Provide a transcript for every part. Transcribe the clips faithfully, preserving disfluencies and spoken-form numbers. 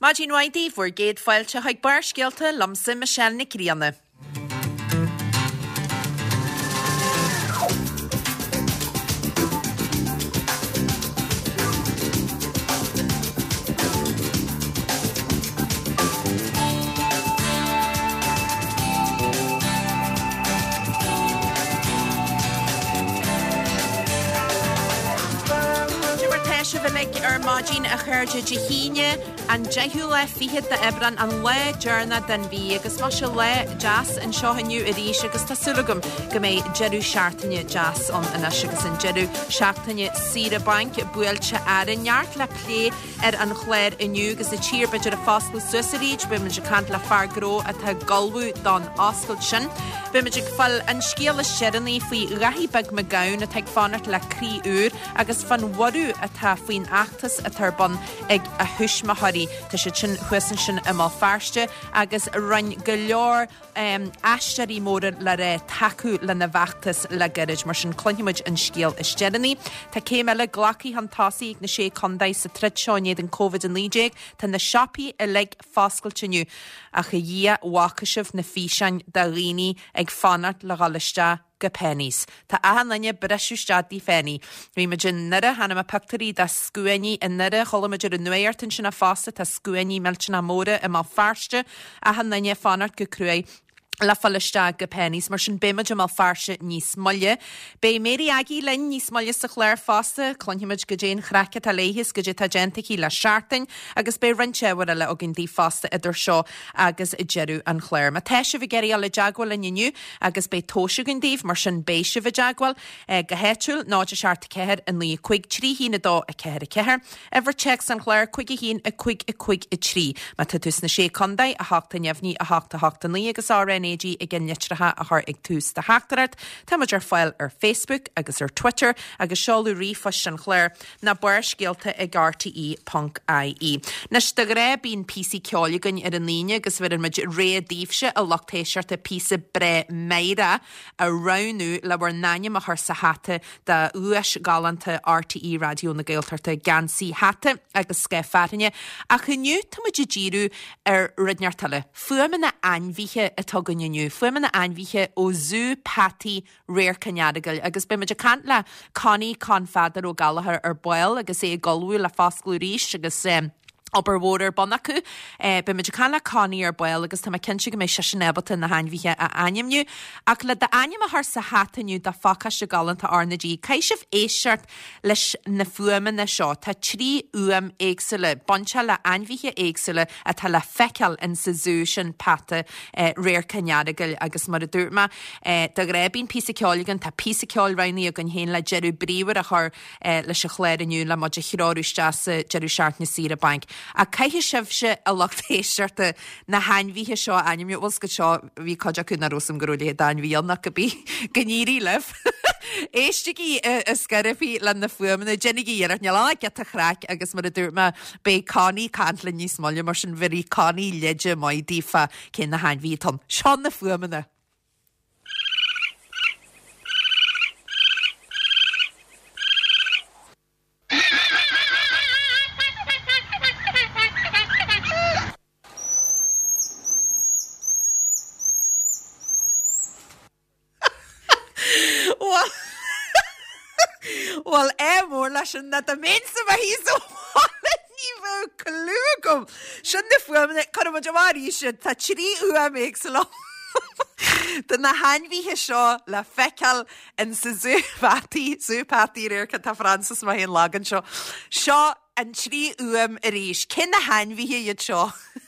Máidín waidí bhfuair géad fáilte chuig bar scialta lomsa Michelle na Críanna. Ar máidín a chuirde de híine an deithú le fihead de ebran an le dearna den bhí agus má se le jazz an seohanniu a ríis agus tásúlagum go mé jeú seaartaine jazz an inis agus an jeú seaartaine sira bank builte airneart le lé ar an chléir inniu agus a tír beidir a fáscail susaríd be muidir cant le fargró a tá galbú don oscail sin. Be muidir fáil an scéala seannaí faoi rahíbeg me gaun a teag fánart le crí úr agus fan warú a tá faoin achtas a tarban ag a thuismathaí tá sé sin chuasan sin i má fearste agus ran go leor um, aisteí móra le ré taú le na bheachtas le gairid mar sin cloimiid an scéal is steannaí. Tá céim eile ghlacaí an tásaí ag na sé condaid sa trid seáinéad an COVID an líéig tá na siapaí i le fáscailteniu a chu dhé wacaisih na físein de rií ag fanart le galiste go pennies. Tá ahan nanne breisiústadí féni. Bhí me gin nire hanna a pectarí de scuaní in nire cholamaidir an nuairtin sin a fásta tá scuaní meltin a móra i má farste ahan nanne fanart go cruai le falliste go pennies mar sin béimeid am farse níos molle. Bé méri agí len níos molle sa chléir fásta, clonimiid go déon chreice a léhis go dé tagentaí le seaartain agus bé rintehar le a gin dí fásta idir seo agus i jeú an chléir. Ma teise bh geirí le jaagwal in inniu agus bé tóise gin díh mar sin béise bh jaagwal go héúil náidir seaartta ceir in lí chuig trí hína dó a ceir a ceir. Ever checks an chléir chuig a hín a chuig a chuig i trí. Ma tá tus na sé condaid a háta neamhní a háta háta lí agus ára i gin litratha a th ag tús de hátarart, Tá muidir fáil ar Facebook agus ar Twitter agus seáú rífas an chléir na buir scialta ag R T E dot I E. Nes de ré bín písí ceolagan ar an líne agus bhfuir muid réadíobse a lochtéisiart a písa bre méire a ranú le bhar naine a th sa hata de uas galanta R T E radio na Gaeltarta gansaí hata agus sce farine a chuniu tá muidir díú ar ridneartala. Fuaman na ainmhíthe atá gannniu. Fuaman na ainmhíthe ó zú patí réir caneadagal agus be meidir cant le Connie Confadar ó Gallagher ar boil agus é galú le fásclú ríis agus um, Oberwater Bonacu, eh, be meidir cant le Connie ar boil agus tá cinse go mé se sin ebata na hainmhíthe a ainimniu ach le de aim a th sa hataniu de facas se galanta arnadí caiisih éisiart leis na fuaman na seo tá trí uam éagsile bonse le ainmhíthe éagsile a tá le feiceal in sa zú sin pata eh, réir caneadagal agus mar a dúrma eh, de rébín písa ceolagan tá písa ceol rainní a gan héin le jeú bríomhar a th eh, leis a chléirniu le maidir chiráúiste sa jeú seart na Sira Bank. A caiithe sibse a lochtéisiirta na hainmhíthe seo animú bhil go seo bhí coide chun na rosam goúla dainmhíonna go bí gníí leh. Éisteí a scarfií le na fuamna Jennigií ar neána get a chreic agus mar a dúrma bé cáí cant le níos molle mar sin bhirí cáí leide maid dífa cin na hainmhí tom. Seán na fuamana. Well, é mór leis sin na a mésa a hí óála ní bh clúgum. Sin na fuamna chu mu deharí sin tá trí ua méid sa lá. Tá na hainmhíthe seo le feiceal in sa zúpatí zúpatí réircha tá Francis má hén lagan seo. Seo an trí uam a ríis. Cin na hainmhíthe iad seo.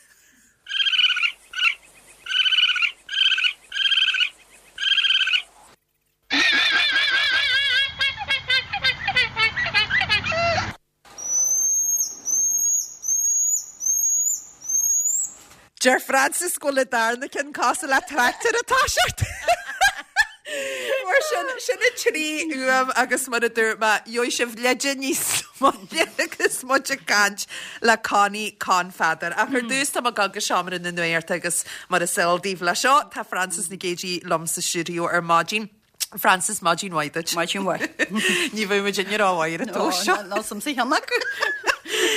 Ger Francis go le darna cin casa le tractor atá seart. Mar sin sinna trí uam agus mar a dúrma joo sibh leidir níos molle agus muide cant le Connie Confadar. A chuir dús tá gaga seaamar na nuairt agus mar a sildíh le seo tá Francis na géidí lomsa siúriú ar mágin. Francis Mágin Waidach. Mágin Waidach. Ní bhfuil me dinne ráhair a tó seo. Ná som sí hanach.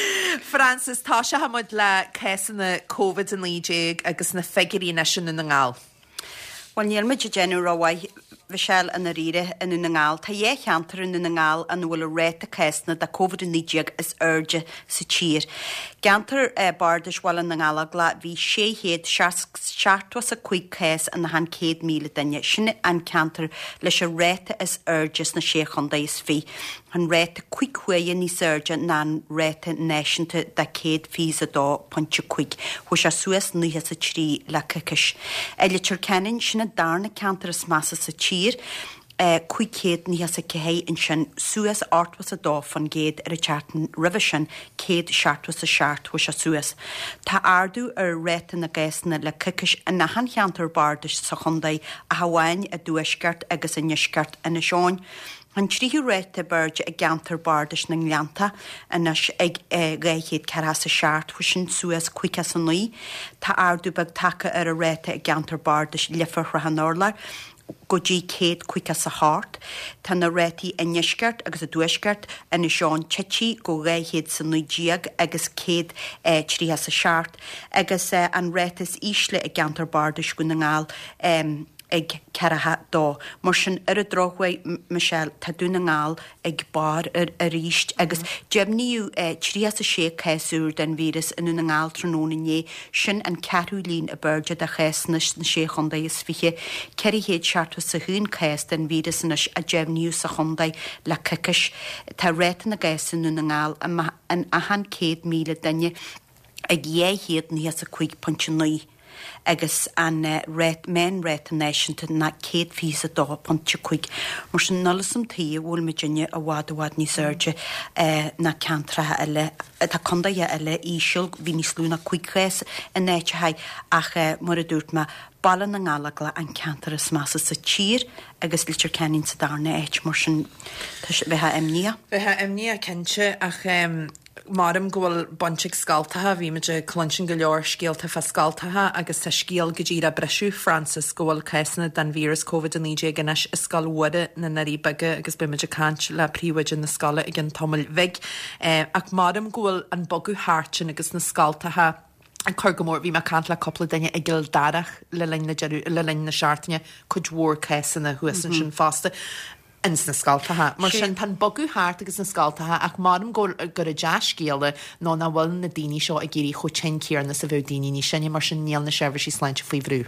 Francis, tá se hamod le cesanna COVID an líéig agus na figurí na sin na ngáil. Well, níl me genú roihaid bheisiil in na riire in na ngáil, Tá dhé cheantar in na ngáil an bhfuil a réit a céasna de COVID an líéig is urge sa tír. Geantar uh, bardas bhil in na ngála gla bhí sé héad seaartwas a chuig cés in na han céad míle daine sinne an ceantar leis a réite is urges na sé chunda is fi. An réite chuig chuige ní surge ná an réite náisianta de céad fís a dá pontse chuig, chuis a suas nuthe sa trí le cicis. Eile tir cenin sinna darna ceantar is massa sa tír, Uh, chuig céad ní has a cehé in sin suas artwas a dá fan géad ar a chartan revision céad seaartwas a seaart was a suas. Tá ardú ar réta na gaiisna le cicis a na han cheantar bardis sa chundaí a hawain a dúisgart agus a nisgart in a seáin. An tríú réite birde a geantar bardis na leanta inas ag réichéad ceras a seaart fu sin suas cuiice san nuí. Tá ardú bag take ar a réite a geantar bardis lifar rahan orlar, go dí céad cuiice sa háart, Tá na réití a nisgart agus a dúisgart in na seán tití go réichéad san nuidíag agus céad eh, tríthe sa seaart, agus eh, an réitas ísle a geantar bardis go na ngáil um, ag cerathe dá. Mar sin ar a drochhaid Michelle tá dúna ngáil ag bar ar a ríist agus jebníú trí a sé céúr den vírus in na ngáil tróna né sin an ceú lín a birde a chéasnas na sé chundaí is fiche ceir héad seaartú sa hún chéas den vírusnas a jebníú sa chundaí le cicis tá réitan na gaisan na ngáil an ahan céad míle daine ag dhé héad ní a chuig pontse nuí. agus an uh, réit, main réit an náisianta na céad fís a dá pontse chuig. Mar sin nolasam taí bhfuil me dinne a bhád a bhád ní surge uh, na ceantrathe eile, tá condaithe eile íseil bhí ní slúna chuigchréis in néite haid ach uh, mar a dúirt me ballan na ngála an ceantar is massa sa tír agus litir cenin sa darna éit mar sin bheitthe imní. Bheitthe imní a cinse ach um, Marm gohfuil bonseigh scaltathe bhí meidir clonsin go leor scéalta fa scaltathe agus tá scéal go ddíra breisiú Francis gohfuil céasna den vírus COVID an níé ganis is scalhuade na narí bage agus be meidir cant le príomhaid in na scala ag an tomil bhig. Eh, ach marm gohfuil an bogu háirtin agus na scaltathe an chugamór bhí me cant le coppla daine ag gil darach le lein na seaartaine chud mhór céasanna thuasan sin fásta. Ins na scaltathe. Mar sin pan bogu háart agus na scaltathe ach marm gur a deas céala nó na bhfuil na daoine seo a géirí chu tin céarna sa bheith daoine ní sinne mar sin níl na seirbhir sí sláinte faoi bhrú.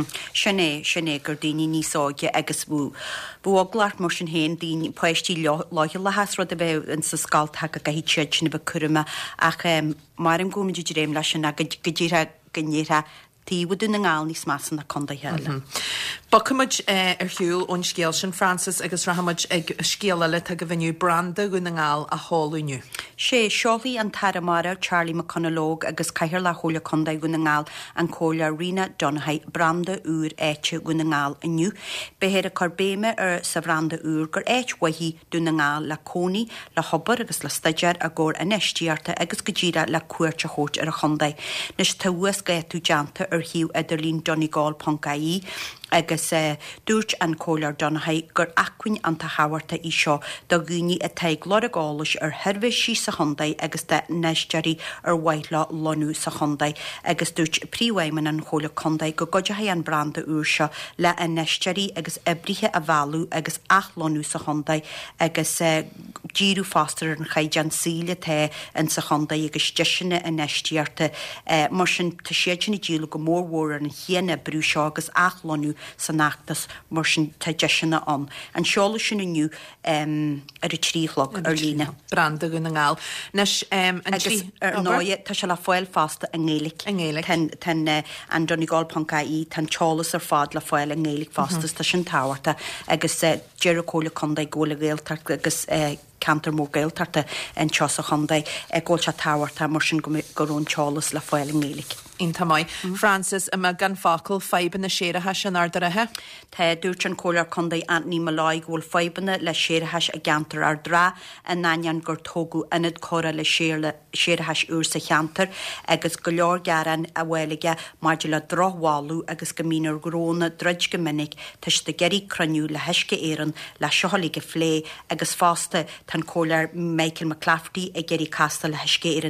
Sinné sinné gur daoine níosáige agus bú. Bú aglaart mar sin héin daoine poisttí láithil le hasrá a bheith in sa scaltathe a gaithí teid sinna bheith curma ach marm gomuidir réim lei sin a go ddíra gnéire tíú na ngáil níos más na conda heile. Bacuid ar hiúil ón scéal sin Francis agus rahamid ag scéala le a go bhiniu branda go na ngáil a háúniu. sé seolaí an taramara Charlie McConnellóg agus caiir le chola conda go na ngáil an cóla Rina Donhaid branda úr éite go na ngáil aniu. Behéir a corbéime ar sa branda úr gur éit wahí do na ngáil le cóní le hobar agus le staidir a ggóir a neistíarta agus go ddíra le cuairte hót ar a chondaid. Nes tuas gaitú deanta ar hiú Idirlín Donegal Poncaí agus uh, dúirt an cólar Donhaid gur acuin an tá hahairta í seo do gúní a teag loragális ar hirveh sí sa chondaid agus de neisteí ar bhaithla lonú sa chondaid agus dúirt príomhhaimman an chola condaid go goidethe an branda úr seo le a neisteí agus ibrithe a bhú agus ach lonú sa chondaid agus uh, díú fástar an chaid an síle té in sa chondaid agus deisina a neistearta uh, mar sin tá séidirna díla go mórhór an chéana brú seo agus ach lonú sa nachtas mar sin taideisina an. An seola sin aniu um, ar a tríchlog ar lína. Branda go na ngáil. Nes um, an agus ar náide tá se le foiil fásta a ngélik. A ngélik. Ten, ten uh, an Donegal Poncaí tan teolalas ar fád le foiil a ngélik fástas tá sin táhairta agus uh, Jericóla condaid góla géaltart agus uh, cantar mór géaltarta an teos a chondaid ag ggóil se táhairta mar sin gurún teolalas le foiil a ngélik. Inta mai. Mm. Francis, yma gan facail faibanna séirethe sin ardarathe? Tá dúirt an cólar condaid Anthony Malloy ghfuil faibanna le séirethe a geantar ar drá a naian gur tógu inad córa le séirethe úr sa cheantar agus go leor garan a bhfuilige maidir le drochháú agus go mínar gróna druid go minic tuis de geirí cruniú le heisce éan le seolige flé agus fásta tan cólar Michael McClafferty a geirí casta le heisce éan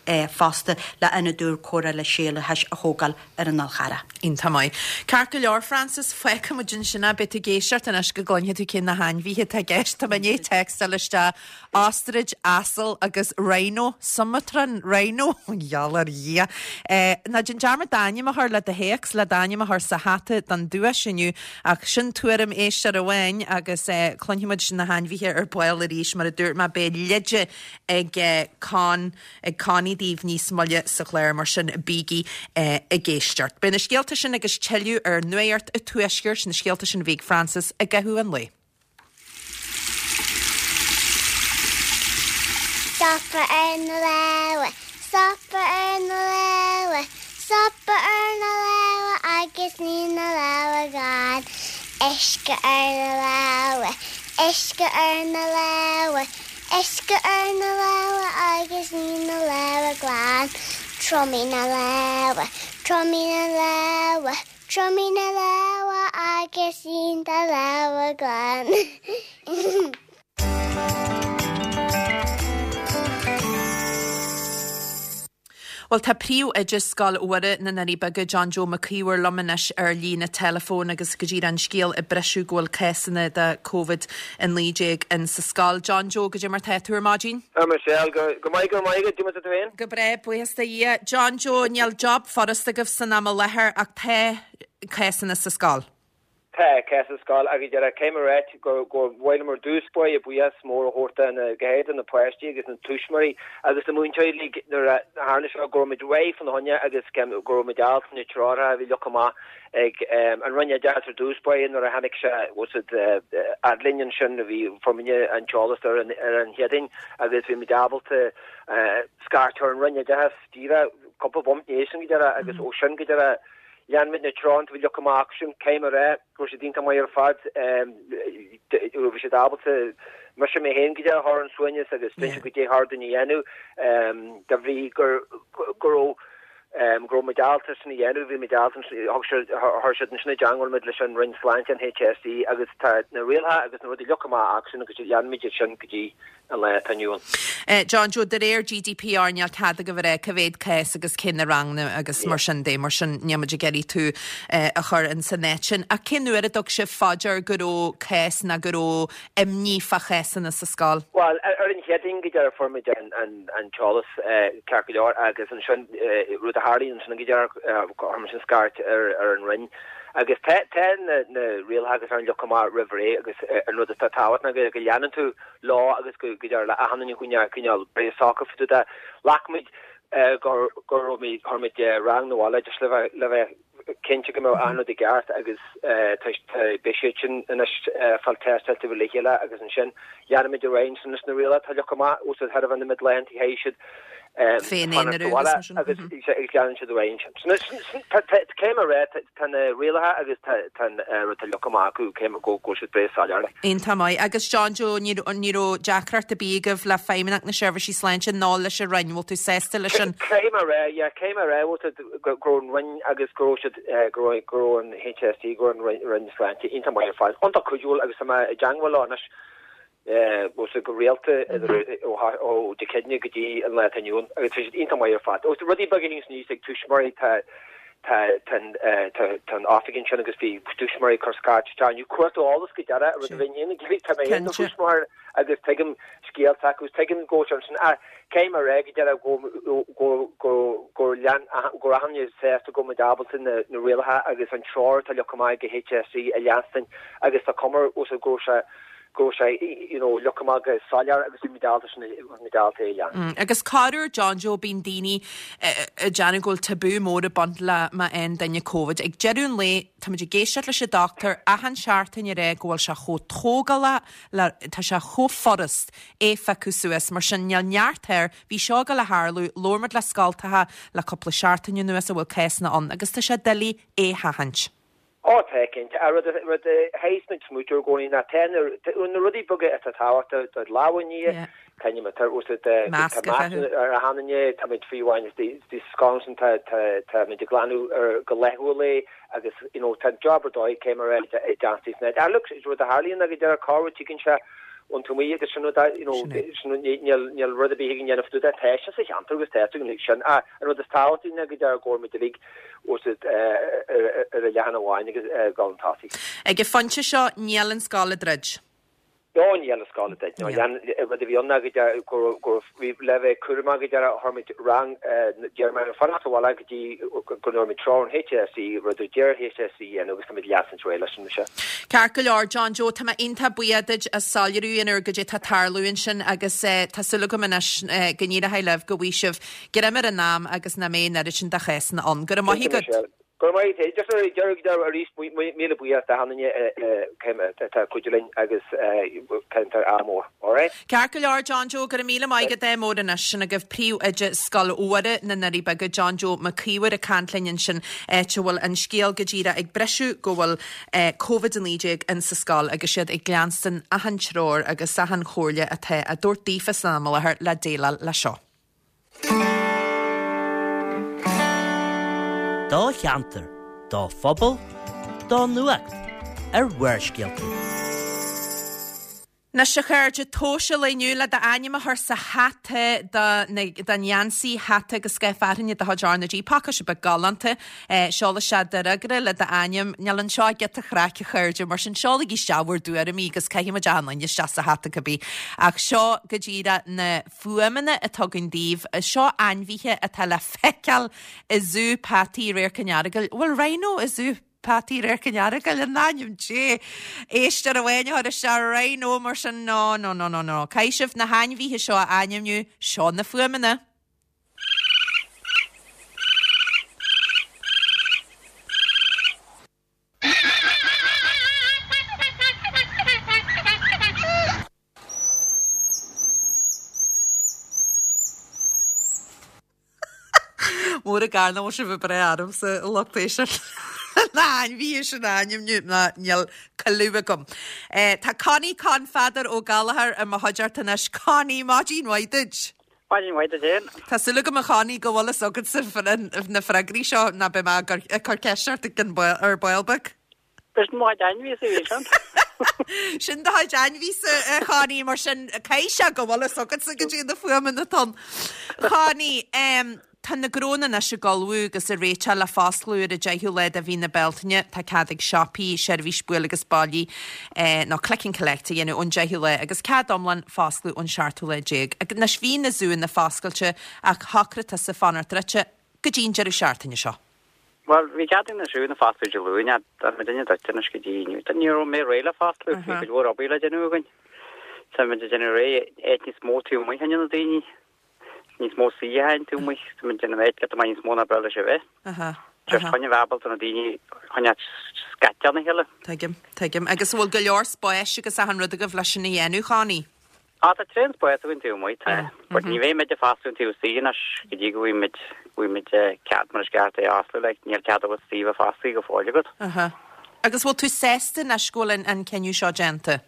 fásta le ina dúr córa le séle heis a hógal ar an alchara. Ínta mai. Car go leor Francis fecha mu djin sinna bit a géisiart an as go gláinhe tú cin na hain bhí a gceist tá mané text a leiste Ostrich, Asal agus Rhino, Sumatran Rhino, jalar ia. Na djin jarma daine a thar le a héex le daine a thar sa hata dan dua sinniu ach sin tuarim éiste a bhain agus clonhimuid sin na hain bhí ar buil a ríis mar a dúirt ma be leide ag cá ag cáí díomh níos molle sa chléir mar sin bígi a géisteart. Bena scialta sin agus teú ar nuart a tuisgur sin na scialta sin bhíh Francis a gathú an lei. Supper ar na leabhar, supper ar na leabhar, supper ar na leabhar agus ní na leabhar gáin. Isce ar na leabhar, isce ar na leabhar, isce ar na leabhar agus ní na leabhar gáin. Tromí na leabhar, tromí na leabhar, tromí na leabhar agus ní na leabhar gáin. Well, tá príú a just scal uire na narí bega John Joe McCewer lomanis ar lína telefón agus go dtí an scéal i breisiú ghfuil césanna de COVID in líéig in sa scal. John Joe go dtí mar teúr mágin? Ah, Michelle, go go mai go mai go dtí mar teúr. Go bre, buhasta í. John Joe níall job forrasta goh san am lethir ach te césanna sa scal. Tá Casa Scal agus ar a Camerate go go bhhailmar dúspói a buas mór horta na gaid an na poisttí agus an tuismarí agus na múnteilí nar hána seo go mid wei fan honne agus cem go medal fan trora a bhí lechama ag an rinne dear dúspói nar a hanig se was it adlinian sin a bhí forminne an Charleston an ar an heading agus bhí medabal te scartar an rinne deas tíra couple bomb nation gidara agus ocean gidara Jan mit na Trant vi lokum action camera go se dinka mai fad um vi se dabel te mar me hen gida har an swinje agus spe go hard in yenu um da vi gur go um gro medaltas in yenu vi medaltas har na jungle mit an rin slant an H S D agus na realha agus na lokum action agus Jan mit sin gidi a le tanúan. Uh, John Joe, der éir G D P R neall cad go bhar cavéad cés agus cinna rangna agus mar sin dé mar sin neamaidir geirí tú uh, a chur an san netin. A cinú a dog se fáidir guró cés na guró imní fa chésanna sa scáil? Well, ar an heading gidir formid an an an Charles Carcaidor agus an sin Ruth Hardy an sin gidir ar sin scart ar ar an rin. agus te ten na na real hagus an Locomar River agus an rud a tawat na go leanan tú lá agus go go la a hanan chunya chunya bre soccer fu da lakmid gor gor mi hormid rang no wala just leva leva kenche go an de gart agus test bishin in a fal test te leela agus an sin yana mid range in na real ta Locomar us had of an the Midland he should féin agus agus the range came a red tan réalha agus tan locomaú came go go bre sal. Ein tamai agus John Joe níró Jackart a bígah le féimeach na seirbhí sleint ná leis a reinhil tú sésta leis an. Céim a ré, ja céim a ré grown rin agus gro gro gro an H S T go an rin sleint in tamai fáil. Honta cuúil agus sama jangwal anas. Uh, was a go realte o de kedne gedi an le tanún agus inta mai fat. O rudi bagin ní ag tuismari ta ta tan tan afgin agus fi tuismari korska tan you cuat alles gedara ru vin giving ta me tuismar agus tegem skiel takus tegem go a came a reg dera go go go go lan go han se to go medabel in the realha agus an short ta lokomai ge H S C alliance agus a kommer also go go sé you know lokomaga salar agus medalta medalta ja. Agus carú John Joe bín daoine a Janagol tabú mór a bandla ma en danne COVID. Ag jeún le táidir géisiart leis a doctor a han seaartain ré ghfuil se cho trógala tá se cho forest é fecu Suas mar sin neall neartthir hí seo go le Harlú lormad le scaltathe le coppla seaartain nuas a bhfuil céisna an agus tá sé delí é hahant. Oh, taking a rud the hasten smuter going na ten un ruddy buget at a tower that lawan ye can you matter was it the hananye tamid free wine is the the sconson ta ta ta midiglanu or galehule agus you know ta job or doi came around a dances net I looks it with the Harley and I get a car with chicken chat und to me agus sin da you know niel rud be higin of do that te sich angus te sin a an the style na go go mit lig was it a lena wine agus gan tati ag fanse seo nielan scala dredge Don yellow scarlet dead. No, yan but the yonna gida go go we leve kurma gida hermit rang German fanat wala gidi go mit tron H S C rather Ger H S C and it was come the yasin trailer sin sha. Carcal or John Joe tama inta buiadage a saluru in urgage ta tarluin sin agus ta sulugum in gnida high lev go wishiv get a mer nam agus na me na sin da chesn on go ma hi good. Go mai just a jerk there at least mele buia ta hanne came ta kujulin agus counter amor all right Carcal or John Joe go mele mai get them more na sin give priu edge skull ore na nari bag John Joe McKeewer a cantlin sin etwal an scale gajira ag bresu goal COVID and lijig in sa skull agus siad ag glanston a han chror agus a han chorle a te a dort difa samala her la dela la sho Dá cheantar, dá phobal, dá nuacht, ar bhuairscialta. Na siachirde tóise leiniu le da anima her sa hatte da da Nancy hatte go skefarin de hajarna G pakka se be galante eh shola shadra gre le da anim nyalan sha get a chrake chirde mar sin shola gi shawur du er amigas kai ma janlan je shasa hatte kabi ach sho gajira na fuamene a togin div a sho anvihe a tala fekal izu pati rare kanyaragal well rhino izu Patty Rekinara gal yn nanium je. Eistar a wein har a siar rein o mar sin no no no no no. Caisif na hain vi he sio anium nu sio na fuamana. Mór a garna o se fi bre arum sa loctation. Nain, vi is an anim nu na niel kalubagum. Eh, ta Connie con father o Gallagher a mahajartanesh Connie Majin Whitedge. Majin Whitedge. Ta sulugum a Connie go wala sogad sifan of na fragri sho na be ma carkesher to gan boil or boilbug. There's no Janvi isn't. Shin da Janvi sa Connie mar shin kaisha go wala sogad sigad in the fuam in the ton. Connie, um Tan na grona na se galú gus a Rachel a fáslú a deithú le a bhí na beltaine tá cadig shopí servis buil agus bailí ná clicking collecta dhéanú ón deithú le agus cad omlan fáslú ón seartú le déag. Agus na svín na zúin na fáscailte ach hacra tá sa fanartrate go dín jeú seartaine seo. Well, vi cadin na zúin na fáslú de lúin a me dinne dachta na scidíniu. Tá ní mé réile fáslú fi go robíle denúgain. Tá me de generé etnis mótú mai hanne na daoine. Ní mó sí hain tú mu min gennéit get mai smóna brele se ve. Just chonne wabal an a dini chonne skatjana hele. Tegim, tegim. Agus bhfuil go leor spáis agus a han rud a go bhleis na dhéanú Connie. Á tá trén spáis a tú mu te. But ní bhé meid de fastún tú sí as go dí go mit bhui mit cad mar gart é asla le níl cad a sí a fastí go fáile go. Aha. Agus bhfuil tú sesta na scólan an cenniú seo genta?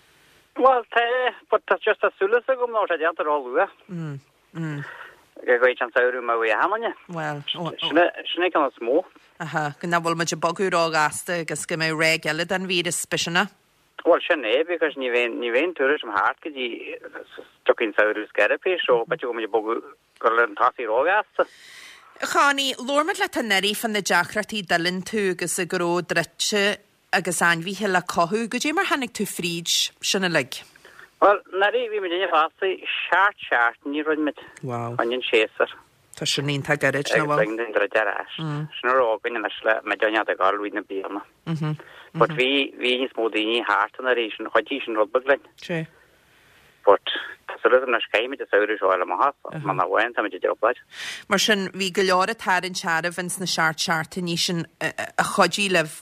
Well, te, but that's just a sulas a go ná a genta all lua. Mm. Mm. Go an saoú ma bhui hamanne. Well, sinna can smó. Aha, gna bhfuil muid bagú ágasta agus go mé ré geile an víad is spisina. Well, sinné, because ní bhéin ní bhéin túris am hart go dí tucinn saoú scarapé, so bet go muid bagú go le an tasí ágasta. Connie, lormad le tan neri fan na deachratí dalinn tú agus a goró dretse agus anmhíthe le cothú go dé mar hanig tú fríd sinna lig. Well, nari vi me dinne fasti shart shart ni run mit. Wow. Onion chaser. Ta shinin ta garage na well. Bring den der garage. Snor open in asla me donja da gal with na bierna. Mhm. But vi vi is modini hart na region hotischen rodbeglen. Che. But so let na skai mit de saure joala ma has. Man na went mit de jobbad. Mar sin vi goleor tar in charavins na shart shart ni sin a chodí lev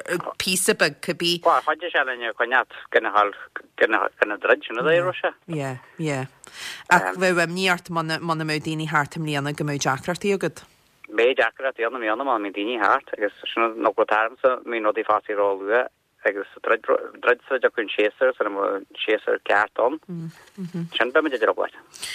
piece of it could be well I just telling you can not gonna hal gonna gonna dredge no there Russia yeah yeah ach we wem niart man man modini hartem liana go mo jackrati good me jackrati on me on man modini hart I guess no go terms me no di fasi roll I guess dredge dredge so just kun chaser so mo chaser carton mhm chan be me de robot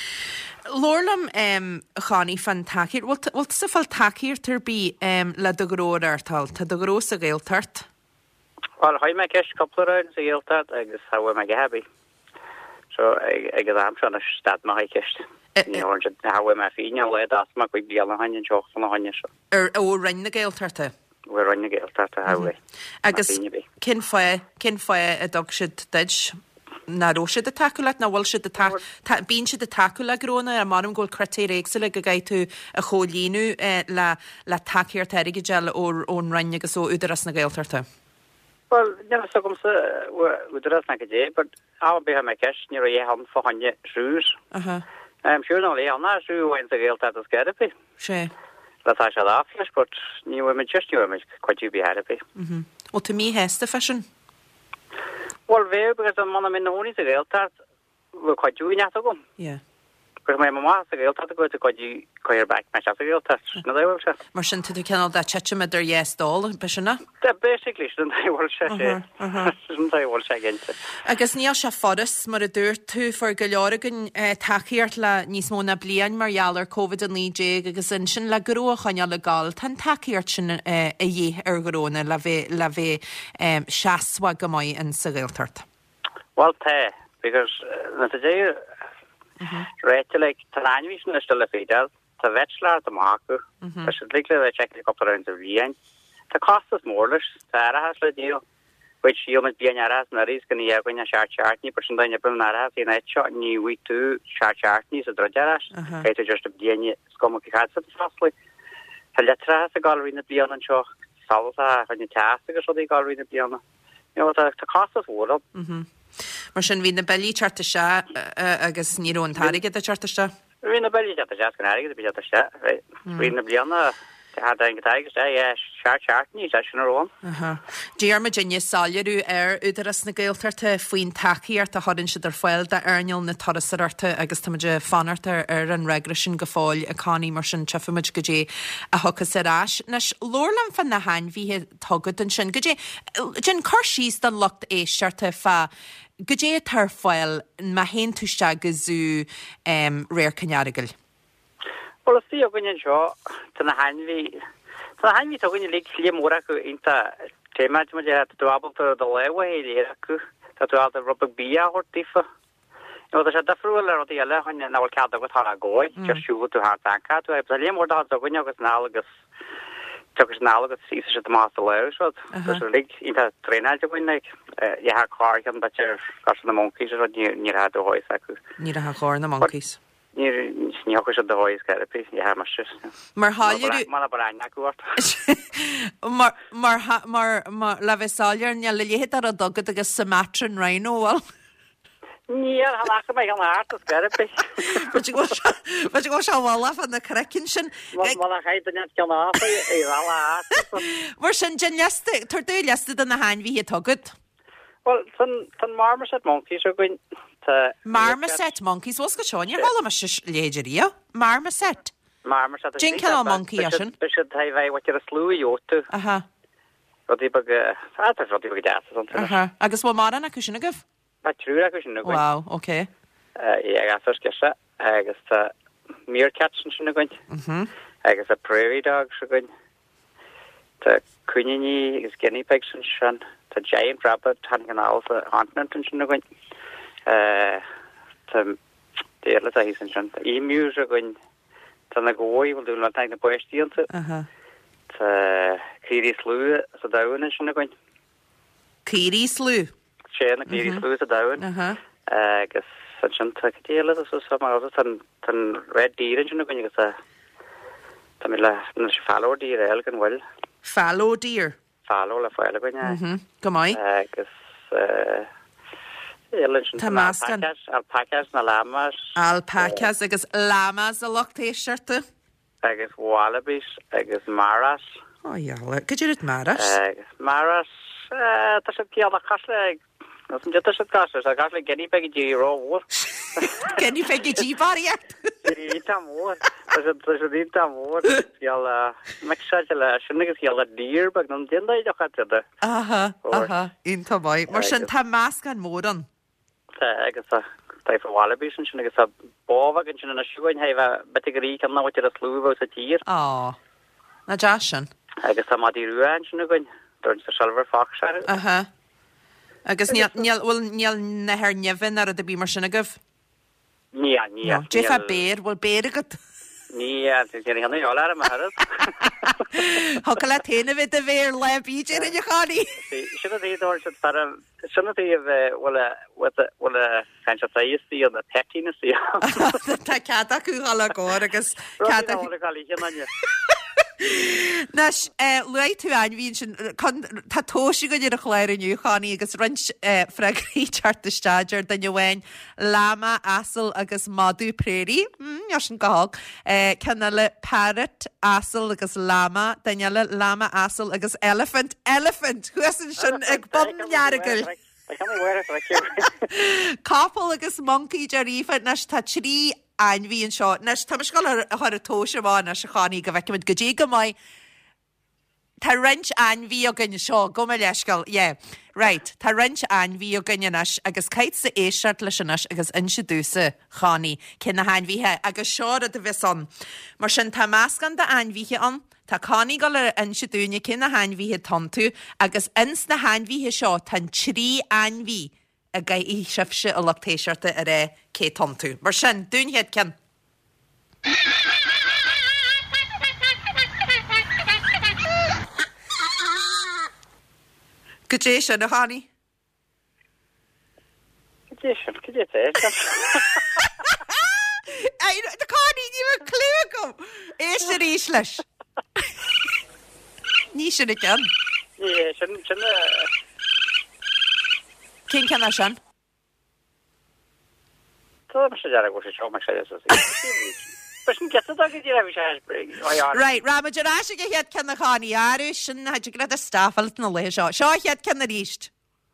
Lorlam um Connie fan takir wat wat se fal takir ter bi um la de groder tal ta de grosse geeltart. Well, I make a couple of rounds a geeltart I guess how am I happy. So ag am se stad ma ceist. Ní ha me fi le asma go bí hain joch fan haine se. Ar ó rinne géaltarta? Bhfuir rinne géaltarta ha. Agus cin foié cin foié a dog siid deid naró siad a takeúla na bhil siad bín siad a takeúla gróna a marm ggóil cratéir éagsa le go gaid tú a cholíú le le takeíar teige gel ó ón rinne agus ó údaras na géaltarta. Well, never so come to udras na gé, but I'll be my cash near a hand for hundred shoes. Uh-huh. I'm sure only on that shoe when the girl that is happy. Sure. That I shall laugh, but new women just new women quite you be happy. Mm-hmm. Well, to me, has the fashion. Well, very because the man in the honey the girl that we're quite doing that ago. Yeah. Because my mama the girl that go to quite you quite back my shop the girl that. No, they will say. Martin, to the canal that chatcha med their yes doll, Bishana? That basically shouldn't I will say. Shouldn't I will say against it. I guess Neil Shafaris, mar a dur to for Galorigan, takiart la nismona blian, marialer, COVID and Lee Jig, agus inshin la gro chanya legal, tan takiart shin a ye ergorona, la ve, la ve, shaswa gamai and Sigiltart. Well, te, because uh, the day. Right, like Tananivision is still a feeder, the Vetchlar, the marker, the should likely they check the couple around the region. The cost is more or less, Sarah has a deal, which you must be in your ass, and the risk in the air when you share chartney, but sometimes you put in that ass in a shot, and you week two share chartney, so Dragash, it's just a D N A scum of the cats at the firstly. The letter has a gallery in the Bion and Shock, Salsa, and the task, so they gallery in the Bion. You know, the cost is more up. Mar sin hí na bellí charta se agus nírónn taige a charta se? Bhí na bellí charta se gan aige be se, bhí na blianana had an taige é se chartní se sin arón. Díar ma dinne sáileú ar údaras na géaltarta faoin takeíart a thuann siad ar foiil de airneil na torasarta agus táide fanarta ar an regresin go fáil a cáí mar sin tefamuid go dé a thuchas arás. Nes lórlam fan na hain bhí tugad an sin go dé gin chuirsíos den lucht éisiarta fa go dé tar foiil ma hen túiste go zú réir cannearigil. Well, see, you're going to show to the Hanvi. To the Hanvi, so when you like Liamora into Tema, you have to able to the leeway, to have the rubber beer or differ. You know, there's a different or the other when you know cat with her go, just shoot to her tank cat. I have the Liamora, so when you was analogous, took us analogous, sees at the master layer, so there's a link into trainer to win like you have car, and that you're got the monkeys or you had the voice. You have car and the monkeys. Ní agus a dóis garpi ja mar mar háidir mar brainna cuat mar mar mar mar la vesáilir ne le léhéad ar a dogad agus Sumatran rhinoil ní ha mé an art garpi but go but go sáhla fan na crecin sin mar chaid net gan á é rá mar sin geneste tar dé leste den na hain hí hé tugad. Well, tan tan marmoset monkeys are going to Marmoset monkeys was go Sean, you're all a léidiría. Marmoset. Marmoset. Jin can monkey ashin. Bishop Taiwai what you're a slew you to. Uh-huh. Rodi bag ah that's rodi bag das something. Uh-huh. Agus wa mara na cushion give? But true cushion go. Wow, okay. Uh yeah, I first guess that. Agus uh meerkats and going. Mhm. Agus a prairie dogs are going. The Queenie is guinea pigs and shun. The giant rabbit having an alpha continent and going. Uh, the the other things and the emus are going. The Nagoi will do not take the boy steal to. Uh huh. The Kiri Slew is a down and going. Kiri Slew. Shane the Kiri Slew is a down. Uh huh. Uh, guess such and take a deal so some others and and red deer and going. You guess the middle fallow deer elk well. Fallow deer. Fallow la fallow going. Mhm. Come on. Uh, guess uh. Tamascan. Alpacas na llamas. Alpacas agus llamas a loch t-shirta. Agus wallabies, agus maras. Oh yeah, could you read maras? Agus maras, uh, that's a kill the castle. That's just a castle. So castle guinea pig G raw. Guinea pig G body. Ita more. There's a there's a ita more. Kill uh mixture la shouldn't get kill a deer but non dinda I got it. Aha, aha. Into boy. Mar sin Tamascan moran. Agus a type of wallabies and sin agus a bova gan sin na shuin have a betigri can now with a slew out a deer. Oh. Na jashan. Agus a madi ruan sin going. There's a silver fox. Uh-huh. Agus níl nethir neamhan ar a d bí mar sinna goh? Ní, ní. Dé fa béir, bhfuil béir agad? Ní, tíar hana eolar am harad. Thca le téanana bhid a bhéir le bíidir in chaí. Sinna dhéadúir si sinna dhéobh bhfuil a fan se saíí an na tetína sí. Tá cead acu gála gáir agus cead gáí chéine. Nes le tú ein hín sin tá tóisi go ar a chléir inniu chaí agus rint freigraí chartastaidir den bhhain lama asal agus madú préri ar sin gág cena le parrot asal agus lama daine le lama asal agus elephant elephant chuan sin ag bomnearagail. Capal agus monkey dearífa nes tá trí ein bhí an seo nes tá sscoil ar chuir a tóise bháin a se chaí go bhheicimiid go dtí go maiid Tá rint ein bhí a gunne seo go me leiscail, é, right, Tá rint ein bhí a gunnenas agus caiit sa éisiart leis sinas agus inse dúsa chaní cin na hain bhíthe agus seáir a do bheitson. Mar sin tá másascan de ein bhíthe an, Tá cáí go le inse dúine cin na hain bhíthe tanú agus ins na hain bhíthe seo tan trí ein bhí a ga í sibse a lechtéisiirta a ré cé tanú. Mar sin dúnhead cin. Go dé sin na háí? Go sin go dé é. Tá cáí ní clú gom. Éis a ríis leis. Ní sinna cean? Ní, sin sinna... Cén ceanna sin? Tá me sé dearag go sé seo me sé Bes sin get a dí a bhí sé bring. Right, ra ma derá sé go head cena cháí áú sin haidir go a stafalt na lei seo. Seo head cena ríist.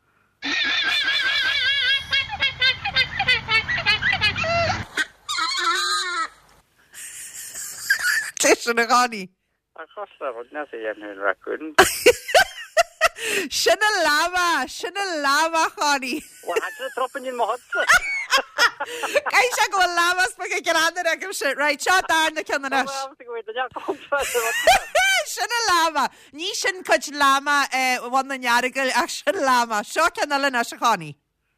Té sin na cháí? A chosla bud na sé dhéanú racún. Sinna lava, sinna lava cháí. Wa ha tropan in mohotsa. Cai se go lavas pa go granad agam si, right, seo dar na ceanna Sinna lava. Ní sin chuid lama bhain na nearagail ach sin lama. Seo ceanna le na se cháí.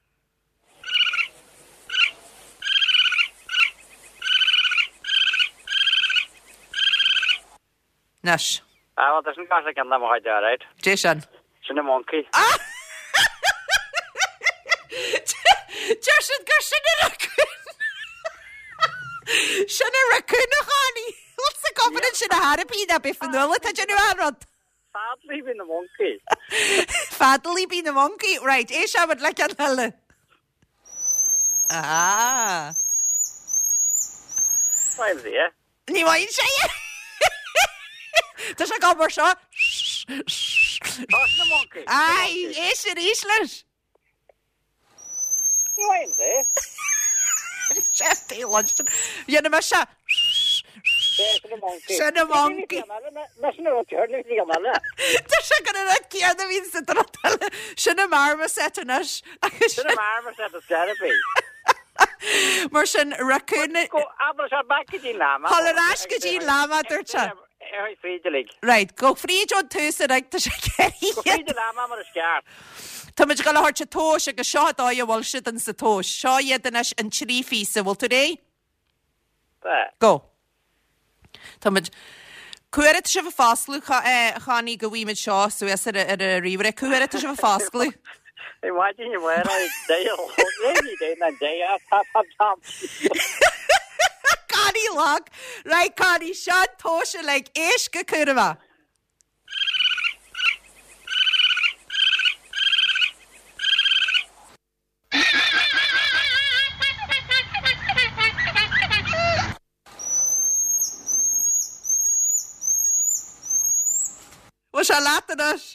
Nes. Ah, well, there's no gas I can never hide there, right? Jason. She's a monkey. Ah! Jason, go sin a raccoon. Sin a raccoon a cháí. What's the confidence sin a harapí na bifanula ta jenu arod? Fadly being a monkey. Fadly being a monkey? Right, eh, siamad le can helle. Ah. Why is he, eh? Ní wain sé. Tá sé go mar seo? Oh, she's a monkey. Ai, é sin íslas. Why is he? Chef T. Lunchton. Yna ma siya. She's a monkey. She's a monkey. Mas na rotiwr, nid i gamala. Ta siya gan yna ciar na fi'n sydd yn odol. Siya marma set yn ys. She's a marma set of therapy. Mar sin raccoon... Go, abel siya baki di lama. Hola rash ka di lama dur siya. Ewy friedelig. Right, go fríd o'n tŵs yn ag ta siya geri. Go fried lama mar ysgar. Ta ma gael hort siya tos ag a siya doi a wal siya dan sa tos. Siya yedyn ys yn tri fisa, wal today? Be. Go. Ta ma... Cwyret siya fy ffasglw chani gywymyd siya, so es ar y rifre. Cwyret siya fy ffasglw. Imagine you wear a day of any day and day up up top. Connie log. Right, Connie, Sean Tosha like ish kakurva. What's a lot of us?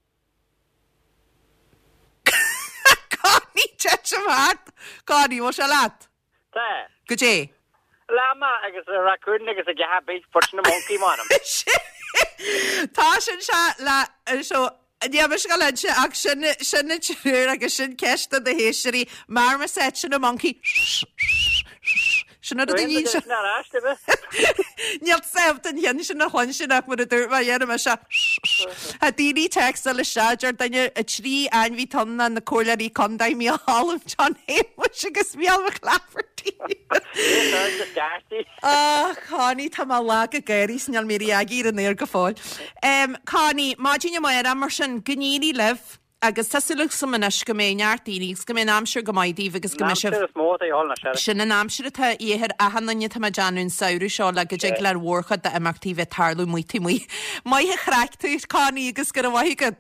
Connie, touch him hard. Connie, what's a lot? There. Good day. Lama, I guess a raccoon, I guess a gappy, pushing a monkey on him. Tashin shot la, so, yeah, but she got lunch, action, shouldn't you, like a shin cashed at the history, Marma said, a monkey. Sin a dhí se Níl sebtan hen sin na chuin sin ach mar a dúrma dhéanam se a daoine text le seidir daine a trí einhí tanna na cólaí condaim mí hálamh John Hamish agus bhíalh chláfartí. Ah, Connie tá má lá a gaiirí sneal mí agé an éir go fáil. Connie, mádíine mai ar mar sin gníí leh agus tasúlach summanis go mé nearttíí go mé námsir go maidíh agus go sin an námsir atá éhir a hananne tá deanún saoú seo le go dé le bhcha de amachtíh tarlú muiti mu. Maithe chreachtú Connie agus go bhaigad.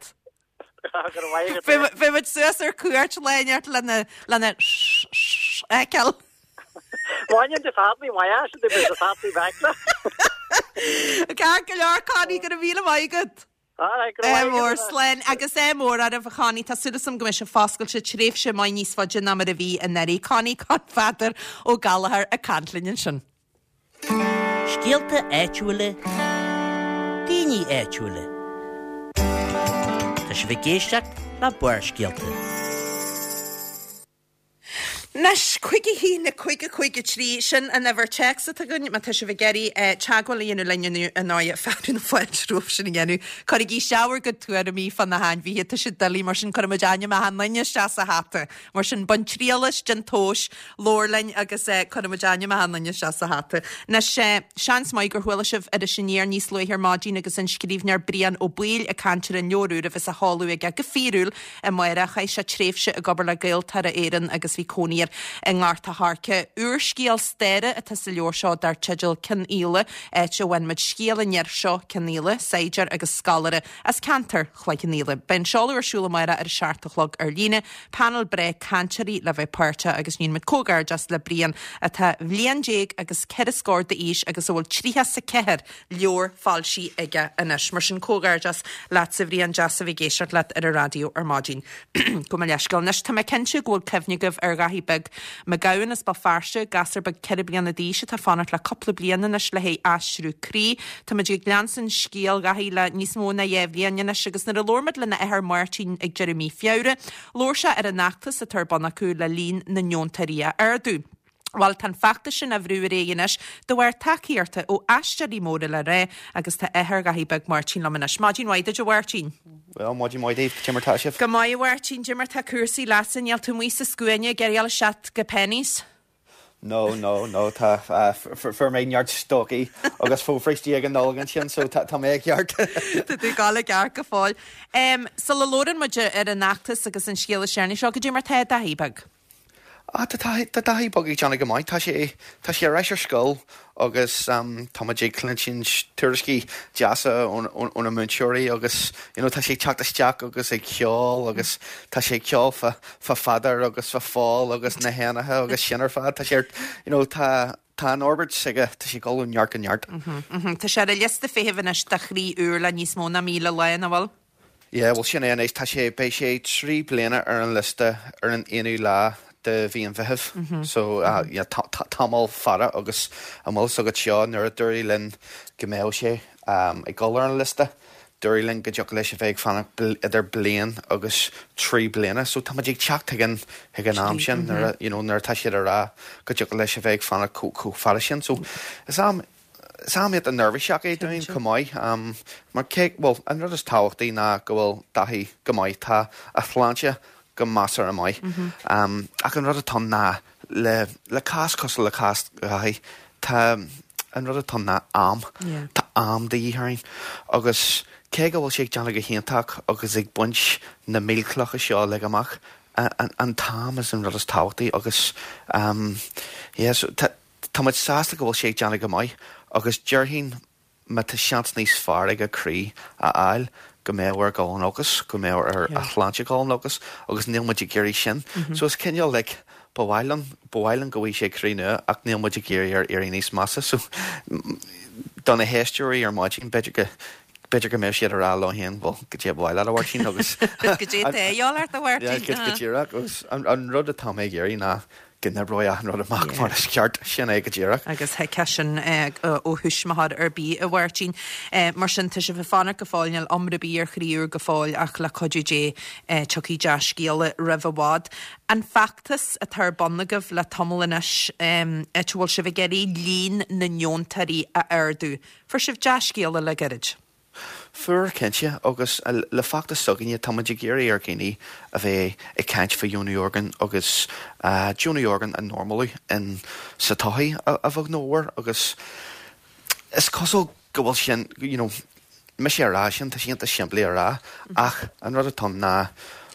Fé suas ar cuairt leart lena lena ceall. Máin de fábí mai de be fábí bela. Cear go leor Connie go a bhíle bhaigad. Émór slen agus émór ar a bhchaní tá sulasam go me se fáscail se tréh se mai níos fáide na mar a bhí in naí Connie cá fadar ó galahar a cantlinn sin. Scialta éitiúile, daoine éitiúile. Tá se bh géisteach le buir scialta. Nes chuige hí na chuige chuige trí sin a never check sa gunn me se bh geirí teagháil íonú leniu a ná feún foiilrúh sin ghéanú. Chor í seabhar go tuair a mí fan na hain bhí si dalí mar sin chum deine a hanlaine se a háta, mar sin buntríalas den tóis lórlein agus chum deine a hanlaine se a háta. Na sé seans mai gur thuila sih a sinnéar níos loithir mádín agus an scríbnear brian ó buil a cantir an neorú a bheits a háú ag go fíúil a maire cha se tréfse a gobar le gail tar a éan agus bhí coníir in gáta háce úr scíal stéire a tas leor seo dar teidir cin íle éte bhain mid scíal near seo ciníle, Saidir agus scalare as cantar chhlaiciníle. Ben seáú arsúla maire ar seaartalog ar líne, panel bre cantirí le bheith páirte agus níon mit cógar just le brian a tá bbliondéig agus cead scór de ís agus bhfuil tríthe sa ceir leor fáilsí ige inis. Mar sin cógar just leat sa bhríon just a bhí géisiart leat ar a radio ar mádín. Go me leiscail nes tá me cinse ghfuil cefnigah ar gahí beg me gain is ba farse gasar bag ceir blianana díise tá fanart le coppla blianana le hé asrú crí, Tá me dé glansan scíal gahí le níos móna éhlíanana agus na a lormad lena ar Martin ag Jeremy Fiure, lór se ar a nachtas a turbana acu le lín na neontaria ardú. Well tan facta sin a bhrú réigeis do bhar takeíirta ó eisteí móda le ré agus tá éthir gahí beg Martin lemanis. Mádín waide de bhhairtín. Well, Mádín waide Jimmartá sih. Go mai bhhairtín Jimmar tá cuasaí lesan eal tú mí sa scuine geiríal seat go pennies. No, no, no, tá fir mé neart stoí agus fó freistí ag an nógan sin, so tá mé ag geart. Tá tú gála gear go fáil. Sa le lóran muide ar an nachtas agus an scéala searna seo go Jimmar tá a híbag. Ah, tá hí bog ag Johnna go maiid, tá sé tá sé reis ar scóil agus tá dé clin sin tuairiscí deasa ónna muúirí agus tá sé teachtasteach agus ag ceol agus tá sé ceol fa fadar agus fa fáil agus na héanathe agus sinar fad tá sé tá Tá an orbit sige tá sé gáún neart an neart. Tá sé a lista féhanna de chrí úr le níos móna míle lein a bhil? Ié, bhil sin éis tá sé bé sé trí bliana ar an lista ar an inú lá de bhí an bheitthe, so tamáil fara agus amol agad seo nuair a dúirí linn go méil sé ag gáil an lista, dúirí linn go deoch leis a bheith fanna idir blian agus trí bliana, so tá ag teach an ag an am sin nuair tá siad a rá go deoch leis a bheith fanna cú fara sin, so is am Sámiad an nervhíseach é doin go maiid mar cé bhil an rud is táhachttaí ná go bhfuil dathí go maiid tá a phláinte go másar a maiid. Ach an rud atá ná le le cás cos le cás gaí tá an rud atá ná am tá am de dhéhain agus cé go bhfuil sé deanna go héantaach agus ag buint na mílclacha seo le amach an tám is an rud is táhachttaí agus tá muid sásta go bhfuil sé deanna go maiid agus dearhín me tá seans níos fearr ag a crí a ail go méhar gáin agus go mé ar a chláinte gáin agus agus níl muid géirí sin. So is cinneal le bhhailan bhhailan go bhí sé críne ach níl muid géirí ar ar níos massa, so donna héisteúí ar máidín beidir go beidir go mé siad ar á héan bhil go dé bhhaile a bhhairtín agus go dé éáart a bhhairtín agus an rud a tá mé géirí ná ginna roi an rud amach mar ceart sin é go ddíireach. Agus he cean ó thuismahad ar bí a bhhairtín mar sin tu se bh fanna go fáilneil amra bí ar chríúr go fáil ach le codidé tuí de scéala rihhád. An factas a tar bonnagah le tamlanis bhfuil si bh geirí lín na neontarí a airdú, for sibh de scéala le geirid. Fur kense agus le facta soginne tamid géirí ar cíní a bheith i ceint fa Júna Jorgan agus Júna Jorgan a normalú in satáí a bhag nóir agus is cosol go bhfuil sin, you know, me sé rá sin tá sin a siimplí rá ach an rud atá ná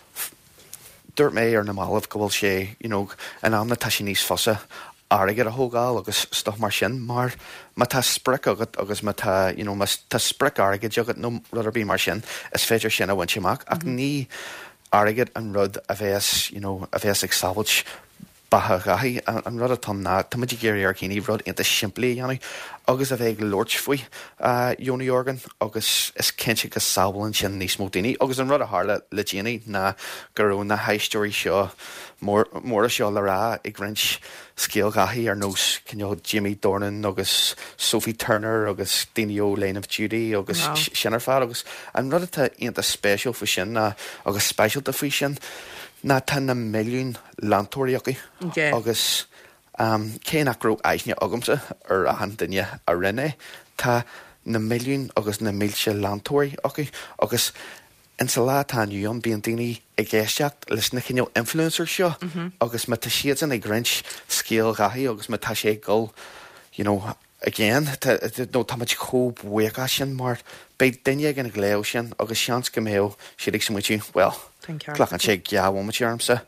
dúirt mé ar na málamh go bhfuil sé, you know, an amna tá sin níos fosa áige a thógáil agus stoch mar sin, mar má tá spric agat agus má tá, you know, má tá spric áige agad nó rud ar bí mar sin is féidir sin a bhaint amach ach ní áigad an rud a bheits, you know, a bheits ag sábailt batha gaí an rud atá ná tamid géirí ar cíní rud inta siimplí dhéanú agus a bheith lóirt faoi Júna Jorgan agus is cinnte go sábailann sin níos mó daoine agus an rud a hála le déanaí na gurú na haisteoirí seo mór a seo le rá ag rint scéal gaí ar nós cinneol Jimmy Dornan agus Sophie Turner agus daoine ó Lane of Judy agus sin ar fad agus an rud atá inta spéisial faoi sin agus spéisialta faoi sin na tá na milliún landtóiríochaí agus cé nach raibh aithne agamsa ar ahan duine a rinne tá na milliún agus na mílte landtóiríochaí agus in sa lá tá nniuon bíon daoine ag géisteacht leis na cinneol influencer seo agus me tá siad an ag rint scéal gaí agus me tá sé gol, you know, again, nó tá muid chóbhuaá sin mar beid duine gan gléil sin agus seans go méo siad ag smuitiú, well, clachan sé geabhhamatúarmsa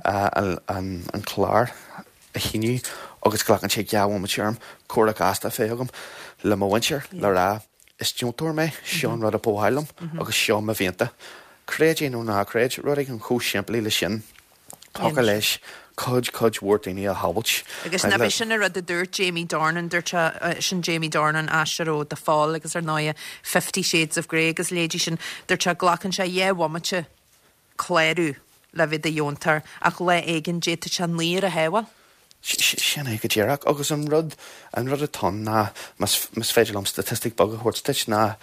an chlár a hiniu agus clachan sé geabhhamatúarm cuara gasta féagam le móhaintir le rá is dúntúir mé seán rud a bóhailam agus seán a bhénta. Créid é nó ná créid rud ag an chó siimplí le sin Thga leis cod cod wording a habalt. Agus na bhí sin a rud a dúirt Jamie Dornan dúirt sin Jamie Dornan asaró de fáil agus ar náia Fifty Shades of Grey agus léidir sin dúirt ghlachan sé dhéhhaimete chléirú le bhí a dhéontar ach le éigen déta se líar a heháil. Sin é go ddéireach agus an rud an rud atá ná mas féidir am statistic bag a thuirteit ná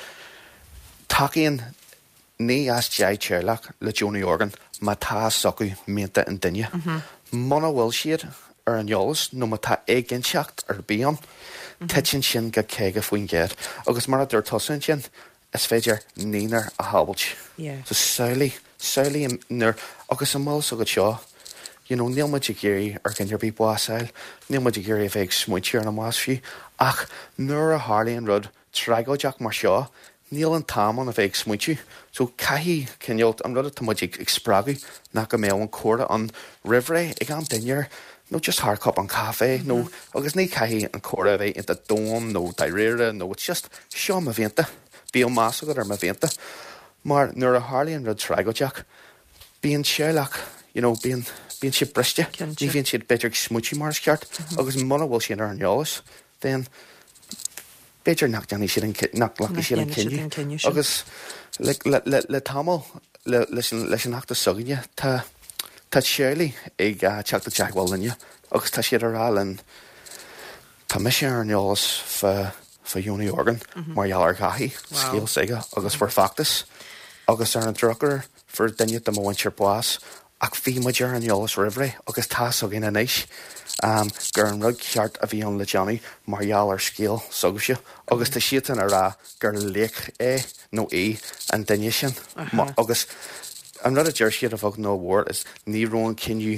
takeíonn ní as deid teirlach le Júna Jorgan má tá socu mianta an duine. Mana bhfuil siad ar an eolas nó má tá éigen seacht ar bíon teitsin sin go céige faoin géad agus mar a dúir tosain sin is féidir nínar a habalt. So saolaí saolaí nar agus an máil agad seo. You know, níl muid géirí ar gin bhí buáil, níl muid géirí a bheith smuitiar na más fiú, ach nuair a hálaíon rud treigeoideach mar seo, níl an táman a bheith smuitiú, so caihí cinneolt an rud a muid ag sppragu nach go méh an cuara an rihre ag an duinear, nó just thar cup an cafe, nó agus ní caihí an cuara a bheith inta dóm nó daréire, nó it's just seo a bhénta, bí an más agad ar ma bhénta, mar nuair a hálaíon rud treigeoideach, bíon seirlach, you know, bíon bíon si briste, ní bhíon siad beidir smútí mar ceart, agus mana bhfuil sin ar an eolas, then beidir nach deannaí siad nach lecha siad an cinniú. Agus le tamil leis an achta sogaine tá séirlaí ag teachta teagháil linne, agus tá siad ar álan tá me sé ar an eolas fa Júna Jorgan mar dheall ar gaithí, scéal saige agus for factas, agus ar an drochar for duine do mhaintir buas, ach bhí muidir an eolas rihre agus tá so gin inis um, gur an rud ceart a bhí an le Johnny mar dheall ar scéal soguse agus tá siad an a rá gur léic é nó é an duine sin agus an rud a deir siad a bhag nó bhór is ní róin cinniú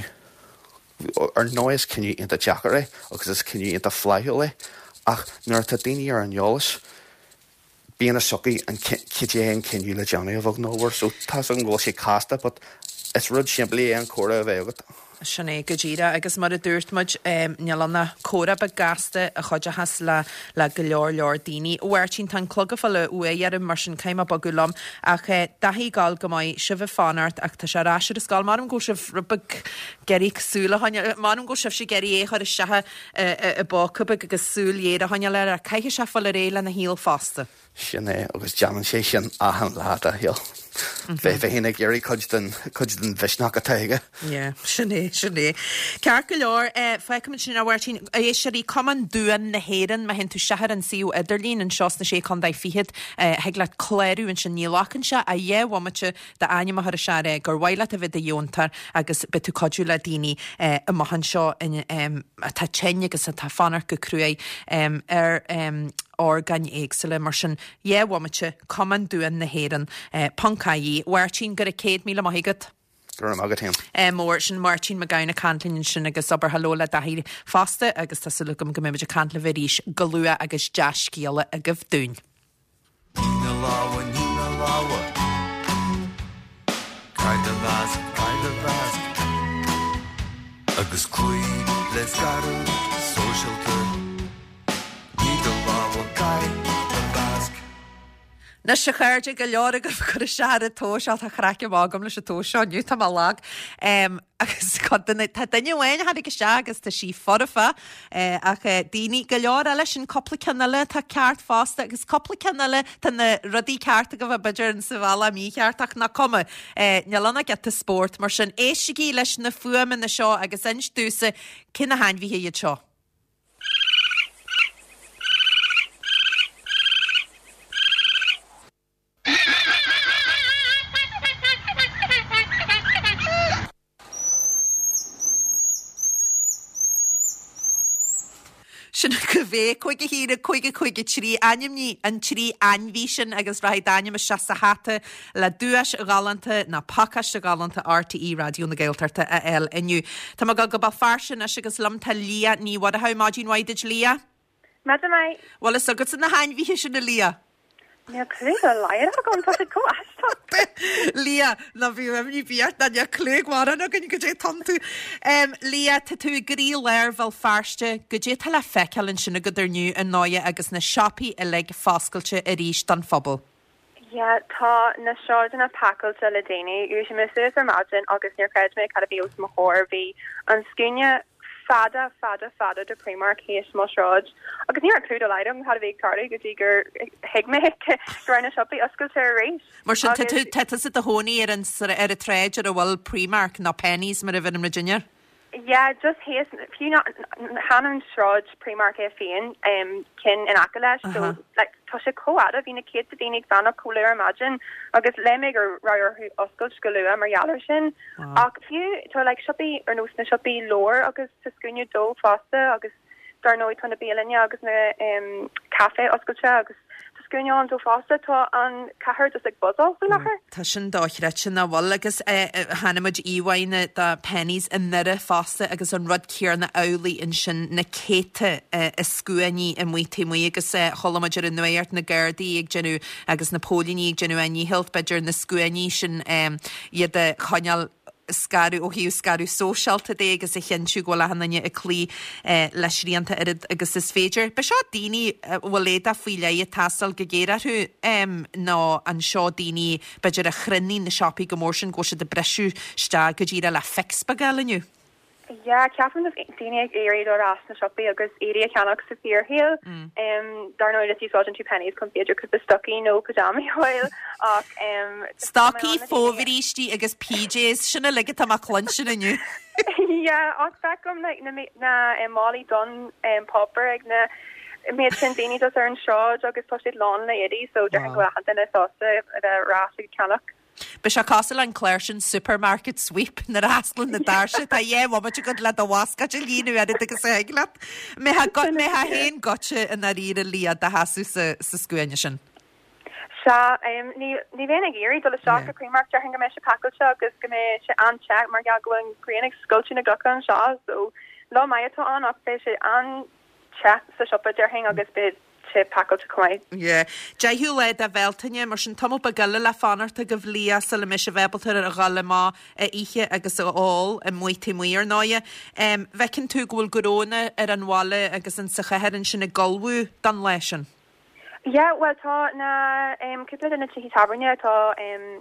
ar nóis cinniú inta teachar é agus is cinniú inta flaithil é ach nuair tá daoine ar an eolas bíon a socaí an cidé an cinniú le Johnny a bhag nó bhór so tá an ghil sé casta, but it's rud siimplí an córa a bheith agat. Sinné go ddíra agus mar a dúirt muid nealanna córa be gasta a chuide has le le go leor leor daoine bhhairtín tan clogafala uéar mar sin céime bagúlam ach dahí gáil go maiid sibh fanart ach tá sé ráisiir is gáil mar an go sibh rubig geirí súla mar an go sibh sé geirí é chuir is sethe a bácubig agus súlhéad a haine le a caiiche se fáil a réile na híal fásta. Sinné agus deanan sé sin ahan leat a héal. bheith héna géirí chuid den bheisnach a taige. Sinné sinné. Cear go leor feicim sin bhhairtín é séí cuman dúan na héan me hen tú sehar an siú idirlín an seos na sé chu d fihiad heag le chléirú an sin nílachan se a dhéhhaimete de aine mar se gur bhhaile a bheit a diontar agus be tú codú le daoine a maihan seo tá tenne agus tá fanar go cruúé ar or gan éagsile mar sin dhéhhaimete cuman dúan na héan pancaí bhhairtín gur a céad míle maigad. Gur agad him. Mór sin Martin me gaine cantlinn sin agus obair halóla dahíí fásta agus tá sulúgam go méidir cantla bhríéis golua agus deascíala a goh dún. Nína láha nína láha Caiid a bhas caiid a bhas agus chuí le scarú socialta Nína láha caiid a bhas Na se chuirde go leor go chu seaad tóseáil a chreice bhágam leis a tóseáin nniu tá lag agus daine bhhain had go se agus tá sí forfa ach daoine go leor eile sin coppla ceile tá ceart fásta agus coppla ceile tá na rudí ceartta go bh beidir an sa bhla mí ceartach na cuma neallanna get a sport mar sin éisií leis na fuaman na seo agus ins dúsa cinna hainmhí iad seo. Sinna go bhéh chuige híre chuige chuige trí animní an trí anhí sin agus raid daine me se sa háta le dúas galanta na pakasta galanta R T E radioú na Gaeltarta a eil inniu. Tá go go ba farsin a agus lamta lia ní wad a ha mágin waidid lia? Me mai. Well is agus in na hainhí sin na lia. Ja clúg a leir a gan tá go astá. Lia na bhí mní bíart na ne clúg war a gan go dé tanú. Lia tá tú gurí leir bhil farste go dé tal le fecalinn sinna goidirniu an náide agus na sipaí a le fáscailte a ríis dan fphobal. Ja tá na seáin a pacailte le déine ú sem mis ar margin agus níor creid mé cad a bhí mo chóir bhí an scúne fada fada fada de Primark héis mosráid agus níor clúd a leidem had a bhéh cardig go dtí gur hiigme grna sipaí oscailte a rééis. Mar sin te a hónaí ar an ar a tréid ar a bhfuil Primark na pennies mar a bhinn Virginia? Yeah, just his few not Hanan Shrod Primark Fian um kin in Akalash uh-huh. So like Tosha Koada being a kid to being fan of cooler imagine August Lemig or Ryer who Oscar Skalua Marialerson uh few to like shoppy or no shoppy lower August to Skunya do fasta August Darno to be Linya August um cafe Oscar August an so fásta tá an cahar just ag buzzá go lechar. Tá sin dáithreid sin na bhil agus hanimiid íhhaine de pennies in nire fásta agus an rud céar na eolaí in sin na céte is scuaní i mu témí agus cholamaidir in nuart na Gardaí ag genú agus na Pólíní ag genú aní hilt beidir na scuaní sin iad a chaneal scarú ó hiú scarú sóseálta dé agus a chenú go le hanne a clí leis rianta agus is féidir. Be seo daoine bhfuil léad a faoile a tasal go géireú ná an seo daoine beidir a chrinní na sipaí go mór sin go se de breisiú sta go ddíra le fix bagalaniu. Ja, ceafan of daine éirí ó ras na sipaí agus éí ceannach sa fearhéal darno is úsáin tú pennies chun féidir chu stoí nó pajami oil ach Stoí fóhirítí agus P Js sinna ligad am chlan sin aniu. Ja, ach fecham na málaí don popper ag na méid sin daine ar an seáid agus tá siad lán le éí so de go denna sásta a rás ceannach. Be se castle an Claire sin supermarket sweep na raslan na darse a dhé bhaid go le a wasca a líú a agus éagla. Me ha go me ha héon gote in a ríre líad a hasú sa scuine sin. Se ní bhéna géirí do le seach a Primark de hanga me se pacalte agus go mé se anseach mar ga goin grénig scultin na gocha an seo so lá maitá an ach fé se an che sa sipa de hang agus bid pacalte chuid. Yeah. Deithú le a bhiltaine mar sin tam bagala le fanarta go bhlí sa le me se bhebaltar a galamá a ihe agus áil a muoiti muir náide. Bhecinn tú ghfuil goróna ar an bháile agus an sa cheheann sin na galbhú dan leisin? Yeah, well tá na cúpla na tí tabarne tá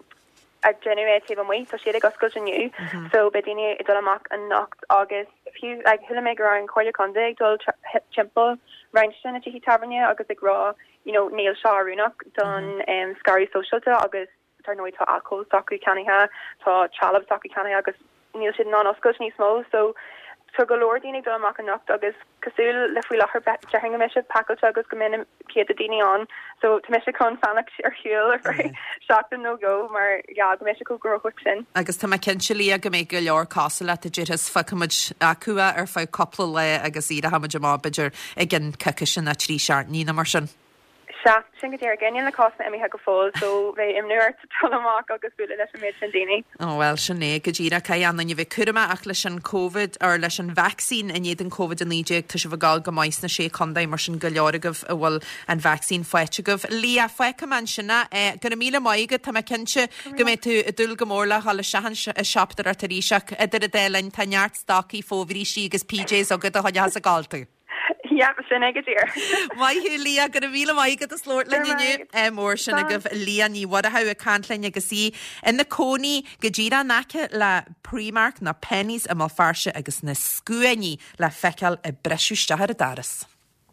a generative an wait so she ag oscail aniu so bedine i dul amach an nocht agus fiú ag thuile mé gur an choile condig dul timppel Reinstein at hi tavernia agus ag rá you know Neil Shaw runach don um, Scary Socialta agus tar noi tá alcohol socu caniha tá chalab socu caniha agus níl si non oscos ní smó so so go Lordine do amach nacht agus cosúil le fú lechar dehinga me pack agus go min cé a dine an so te me kon fanach ar hiúil ar seachta no go mar ja go me go gro sin. Agus tá cinselí a go mé go leor castle a jiras famuid acua ar fá coppla le agus iad a haid má beidir ag gin ceca sin a trí seart ní na mar sin. sin go dtíar gin le cosna imi he go fáil so bheith imnuir talach agus bula leis méid sin daine. Ó bhfuil sinné go ddíra caianna bheith curama ach leis an COVID ar leis an vaccín in iad an COVID an níideag tá se bhgáil go mais na sé condaim mar sin go leoragah a bhfuil an vaccín foiitegah. Lí a foiice man sinna go míle maigad tá cinse go mé tú a dul gomórla hall sehan seaptar ar taríiseach idir a délainn tá neart staí fóhrí si agus P Js agad a haide a gáilta. Ja sin ag tíir. Mai hiú lí a gur a bhíle maigad a slóir le nniu mór sin a goh lí ní wad a ha a canlein agus sí in na cóní go ddíra nace le Primark na pennies a má farse agus na scuaní le feiceal i breisiúiste a daras.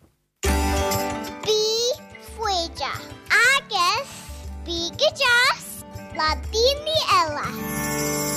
Bí fuide agus bí go deas le daoine eile.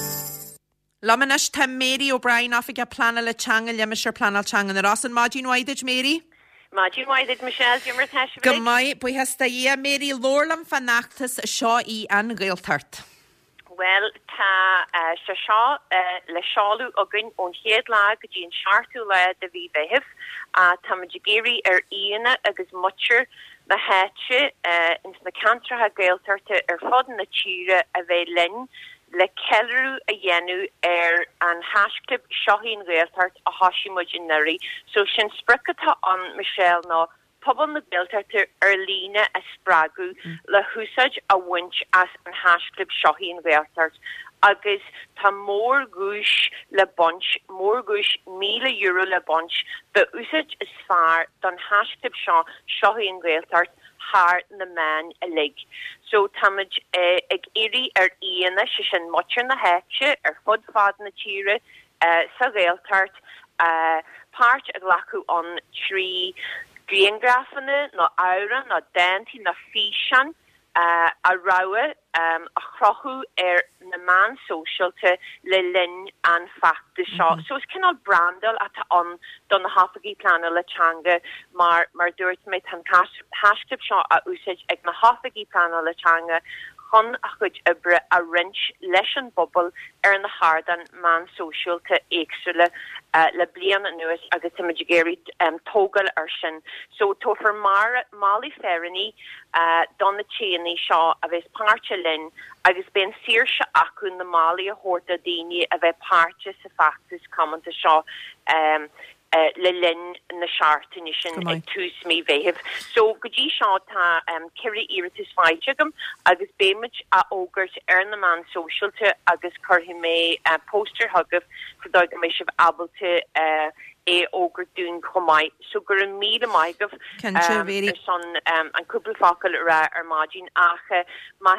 Lamanis tá Mary O'Brien off a plana le teanga leimiir planal teanga na Ross an Máidín Waidid, Mary? Máidín Waidid, Michelle, Jummer Tesh. Go mai, bu hesta ia Mary Lorlam fan nachtas seo í an gailtart. Well, tá uh, se seo uh, le seáú agan ón héad lá go dtíon seaartú le de bhí bheitheh a tá géirí ar íana agus muir na héite uh, ins na cantratha gailtarta ar fod na tíre a bheith linn le kellerú a dhéennn ar an hasclub seohín réaltart a hasisimuid in nuri, so sin spricatá an Michelle ná pobl na gailtartar ar líne a spragu mm. le húsaid a winch as an hasclub seohín réaltart. Agus tá mór gúis le bunch, mór gúis míle euro le bunch, be úsaid is fearr don hasclub seo seohín réaltart haar na man a lig. So tamid uh, ag iri ar íana se sin muir na héite ar fod fad na tíre uh, sa réaltart uh, páirt ag lacu an trí griangrafanna na ára na dentí na físan uh, a rawe um, a chrochu ar na man socialte le lin an fact de seo. Mm-hmm. So it's kind of brandel at on don na hafagi plana le changa mar mar dúirt me tan hasclub seo a úsid ag na hafagi plana le changa chun a chud a bre a rinch leis an bubble ar na hardan man socialte éagsúle uh, le blian an nuas agus imagegéri um, tógal ar sin. So to for mar Molly Ferrini uh, don na chéni seo a bheits páirte lin agus ben sir se acu na Mali a horta daine a bheith páirte sa factus commenta seo um, Uh, le lin na seaartain sin ag tús mé bheitheh. So go dtí seo tá um, ciri iritas fáitegam agus béimiid a ógurt ar na man socialte agus chuirthe mé uh, póster hagah chu dá go mé sibh abalte uh, é ógur dún chomáid. So gur an míle maigah um, son um, an cúpla facail ra ar máidín acha má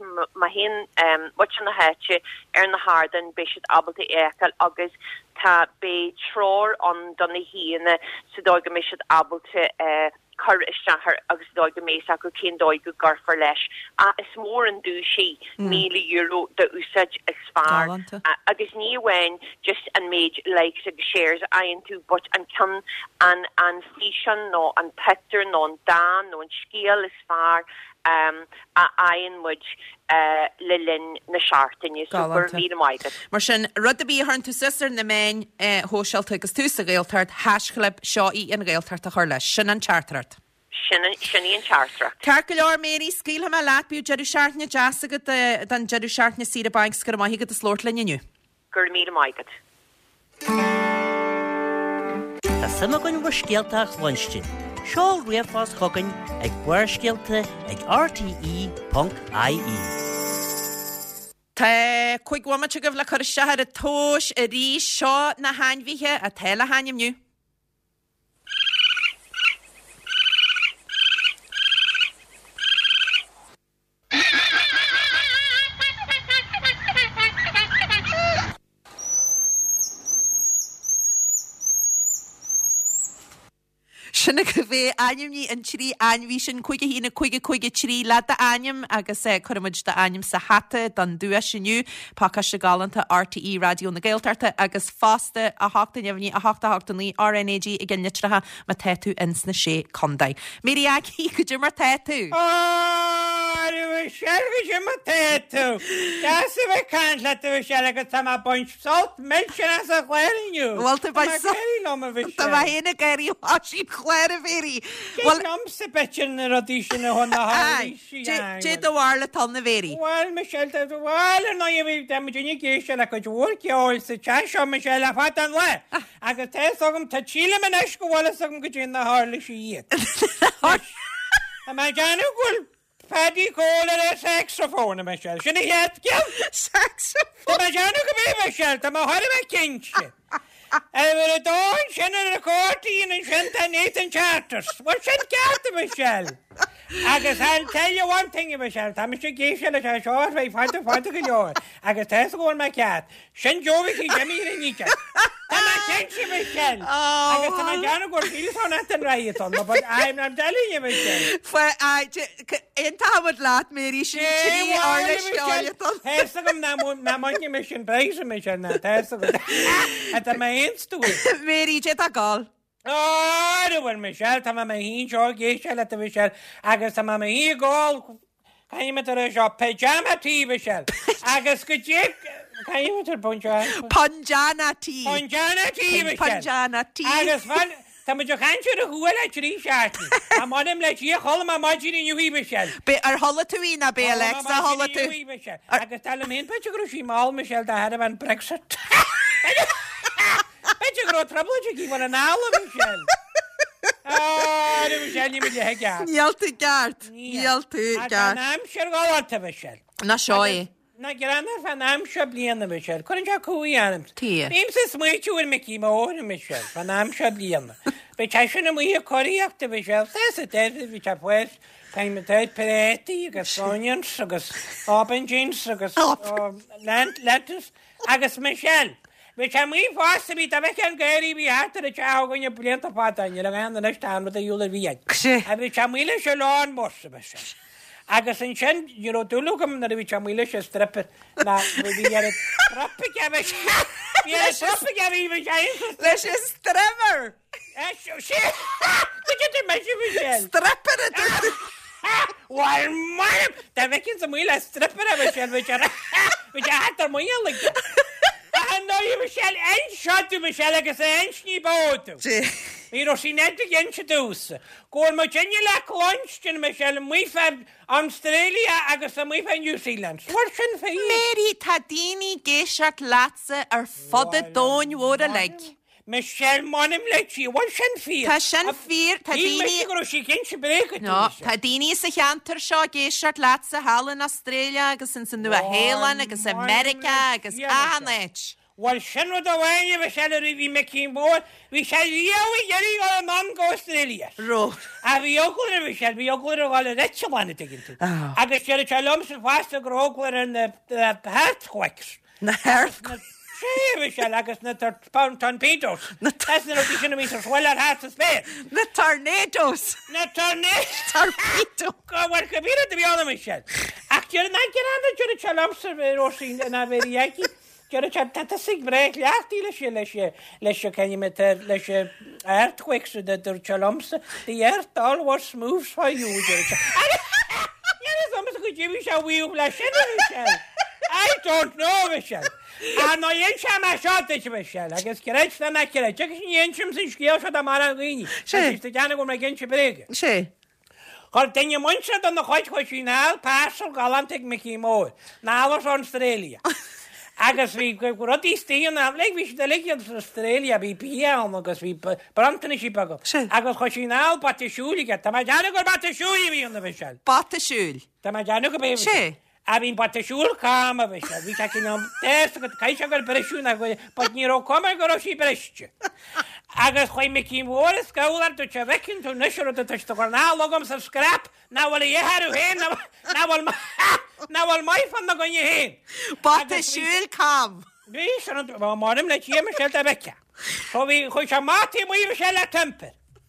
hen um, wat na héite ar na hardan béisiid abalte écail agus tá bé tror an donna híine sa dóige mé siad abalte uh, chur isteachar agus dóige mééis acu cén dóige garfar leis. A is mór an dúsí míle euro de úsáid is fearr agus níhain just an méid likes ag shares aon tú but an can an an fian nó an petar nó an dan nó an scéal is fearr um, a aonmuid uh, le linn na seaartain so gur mí maigad. Mar sin rud a bí harn tú sister na main uh, hósealt agus tú a réaltart hasclub seo í an réaltart a chuir leis sin an chartart. Sinní an chartart. Car go leor Mary scíl ha lápiú jeú seaartne jazz agad den jeú seaartne si a banks gur maigad a slórt leniu. Gur mí maigad. Tá sama gon bhar scialteach lunchtin. Seol riamhás chogann ag buair scialta ag r t e dot i e. Tá chuig gomaite go bh le chuir seair a tóis a rí seo na hainmhíthe a teile haimniu. Sinna go bheith aim ní an trí einhí sin chuige hína chuige chuige trí le a aim agus é chuimiid de aim sa hatta don dua sinniu pacha se galanta R T E radio na Gaeltarta agus fásta a háta neamhní a háta hátaí R N A G i gin nitratha ma teú ins na sé condaid. Méí ag hí go dú mar teú. Selga sem mar teú. Tá sa bheith can le tú se agus tá buint salt me as a chléirniu. Well tá Tá héna gaiirí sí chléir a bhéí. Well am sa betin na rodí sin na honna Dé dohharla tal na bhéí. Well me se bhil nó bhíh de dúine géise le go dúir ceáil sa te seo me se le fa an le. agus te agam tá tíle man eis go bhla agam go dé na hála sí iad. A me deanú ghfuil Paddy Cole ar saxofón me se. Sinna héad ceall? Saxofón? Tá deanú go bhí me se, tá má hála me cinse. Ever a dáin sin ar a cóirtaíon an sin tá Nathan Charters. Bhil sin cearta me se. Agus I'll tell you one thing, Michelle. Tá me sé géise le tá seoir bheith fáinte fáinte go leor. Agus tá a ggóil me cead. Sin Jovi í gemí ar níte. Tá me cinse Michelle. Agus tá me deanna gur fílán at an raiatón, but I'm not telling you, Michelle. Fuair ein táhad láat mérí sin trí ála seáiletón. Thesa gom na maine me sin breise me sin na thesa gom. A tá me einstúil. Mérí sé a gáil. Oh, bhfuil Michelle tá me hín seo géise le a Michelle agus tá me hí gáil caiime ar seo pyjamatí Michelle agus go dé caiime ar punja Punjanatí Punjanatí Michelle Punjanatí agus bhil tá me do chaintú a thuail le trí seaartí a manim le tí chola má maidí inniuí Michelle. Be ar hola tú í na be Alex a hola tú. Agus tá le mén peitte go sí má Michelle de head an Brexit. Beidir go trablaide í bhna nála Michelle. Ah, Michelle ní me heag. Níl tú gart. Níl tú gart. Nám sé gáilta Michelle. Na seoí. Na grannar fan nám se blianana Michelle. Chn se cuaí anam. Tí. Bím sa smuitiúir me cí móna Michelle. Fan nám se blianana. Be te sinna mu a choíachta Michelle. Sa a te bhí te pues. Caim me teid peréti agus onions agus open jeans agus lettuce agus Michelle. Which I'm we fast to be the weekend Gary be after the chow when you plant a pot and you're going the next time with the Yule V. And which I'm willing to learn most of us. Agus in Chen, you know, to look him that which I'm willing to strip it. Now, we get it. Tropic average. Yes, tropic average. Let's just strimmer. Shit. Look at the measure, Strip it. Why, man, the weekend's a wheel stripper, which I had to moil like that. And now you Michelle ein shot to Michelle agus ein sní bótu. Mí ro sí net gin se dúsa. Gor ma genne le clonstin Michelle mui fe Australia agus a mui fe New Zealand. What sin fe? Mary tá daoine géisiart lása ar fada dóin mhóra le. Michelle manim le tí, what sin fi? Tá sin fír, tá daoine... Í me sí gin se brecha. No, tá daoine sa cheantar seo géisiart lása hálan Australia agus in san Nua Hélan agus America agus ahanit. Well, sin rud a bhaine bheith se ri bhí me cín mór, bhí se riamhí geirí go man go Australia. Ro. A bhí oglair bhí se, bhí oglair a bháil a réitse bhaine tegin tú. Agus sé te lomsa fásta go oglair an Hearthquakes. Na Hearthquakes. Sé bhí se agus na torpedoes. That's na rudí sinna mí sa shuiil ar háta spéir. Na tornadoes. Na tornadoes. Torpedo. Go bhar cabíra de bhíána mí se. Ach, tíar na gyranda tíar te lomsa rósí na bhéri aici. Gyda chan tata sig brech leachti le she le she le she can met le she earthquakes that the chalomsa the earth all was moves for you. Yeah, almost good Jimmy shall we Michelle. I don't know Michelle. And no yen shama shot this Michelle. I guess correct na correct. Check yen shim sin skill shot amarini. She the jana go make gench breg. She Cor den je muncha dan the white questional parcel galantic Mickey Moore. Now was Australia. Agus bhí rudí stíon a le bhí de le Australia bhí piam agus bhí brantana sí bag. Agus chu sin ná batasúlige, Tá deanna gur batasúí bhí na bheisiil. Batasúil. Tá deanna go bé. sé. A bhín batasúil cá a bheisiil, bhí te cin té go caiise gur breisiúna go pat ní ó com go sí breiste. Agus chuoi me cím mór is gálar tú te bhecinn tú nuisiú a tuiste gur ná logam sa scrap, ná bhfuil dhéharú hén ná bhfuil Na bhfuil mai fan na gonne héin. Batasúil cam. Bhí san márim le tí me se a beice. Tá bhí chuid se mátí mu se le timper.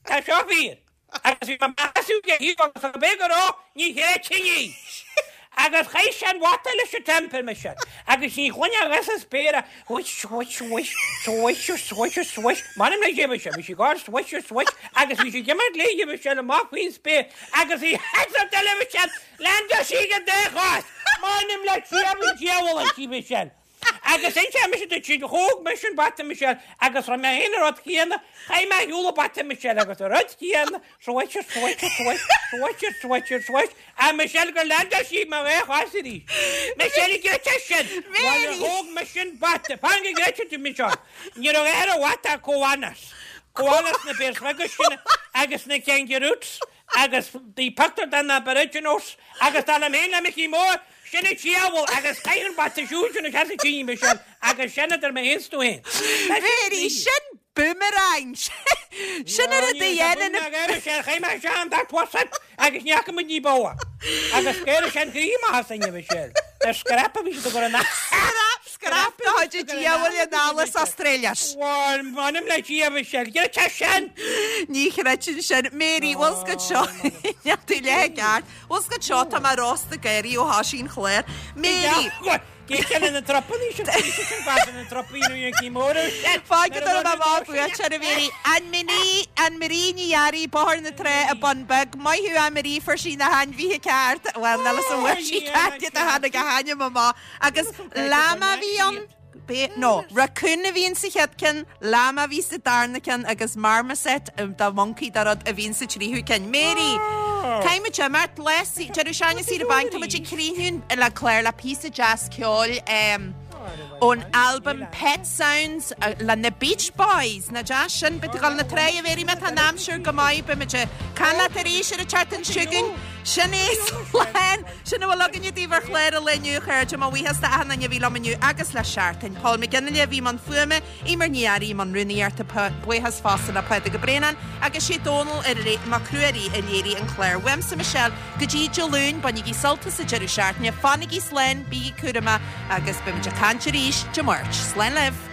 Tá seo bhír. Agus bhí masú ge hí agus a bégurrá ní hé tiní. Agus chéis an wata leis a temper me se. Agus ní chuine agus a spéra huis huis huis huis huis huis Manim le dhéime se, si gá huis huis agus bhí sé gimar léidirh se le máth hín spé agus í he a television lenda sí go déchás. Manim le siamú déhil an tí me se. Agus é sé me de tí hóg me sin bata me se agus ra me héine rod chéanana cha me dúla bata me se agus a rud chéanana suis suis suis suis suis suis a me se gur lenda sí me bheith chaí. Me sé gre sin hóg me sin bata fange gre me se. Ní a éar a wata cóhanas. Cóhanas na béir agus sinna agus na ceangeút agus dí pactar dan na Aboriginals agus dá am héna me í mór sinna tíhil agus caiir bat siúna che tí me se agus sinna ar me héú hen. Véí sin boomerang sin a dhéanaan sé chéime se an dáhsa agus necha mu ní bóa agus céir sin gríime sanne me se. Tá scrappa ví go an Scrappa háidir díhfuil an nálas Australias. Bháil manim le díomh se ge te sin. Ní réitin sin méí bhil go seo neú le gart bhil go seo tá mar rásta gaiirí ó há sin chléir méí. Gé na tropaní na tropíú cí mór. Fágad ar na bhá buir se a bhéí an miní an maríníhearí bar na tre a bunbeg maithú a marí for sí na hain bhíthe ceart bhil na san bhfuir sí ceart a hana go haine má agus láma bhí an nó racúna bhíon sa cheadcin láma ví sa darnacin agus marmaset dá monkey darad a bhíon sa tríú cin Mary. Caiime te mar les Jeú seanna sí a bank tá de críún le Claire le pí jazz ceol ón album Pet Sounds le na Beach Boys na jazz sin bit gal na tre a bhéí me an námsúr go maiid be me canna a rééis ar a chartan siúgan sin ééis lein sin bhfuil agan dtíhar chléir a leniu chuirte má bhíhasta ana ne bhí lemaniu agus le seaartain Paul me gnne bhí man fuime imar níarí man runúíart a buchas fásta a pe go brenan agus sé dónal ar ré má cruirí a léirí an Claire Wemsa Michelle go dtí Joún bannig í salta sa Jeú seaartne fannig í slein bí cuama agus be me cantarí de march. Slen live.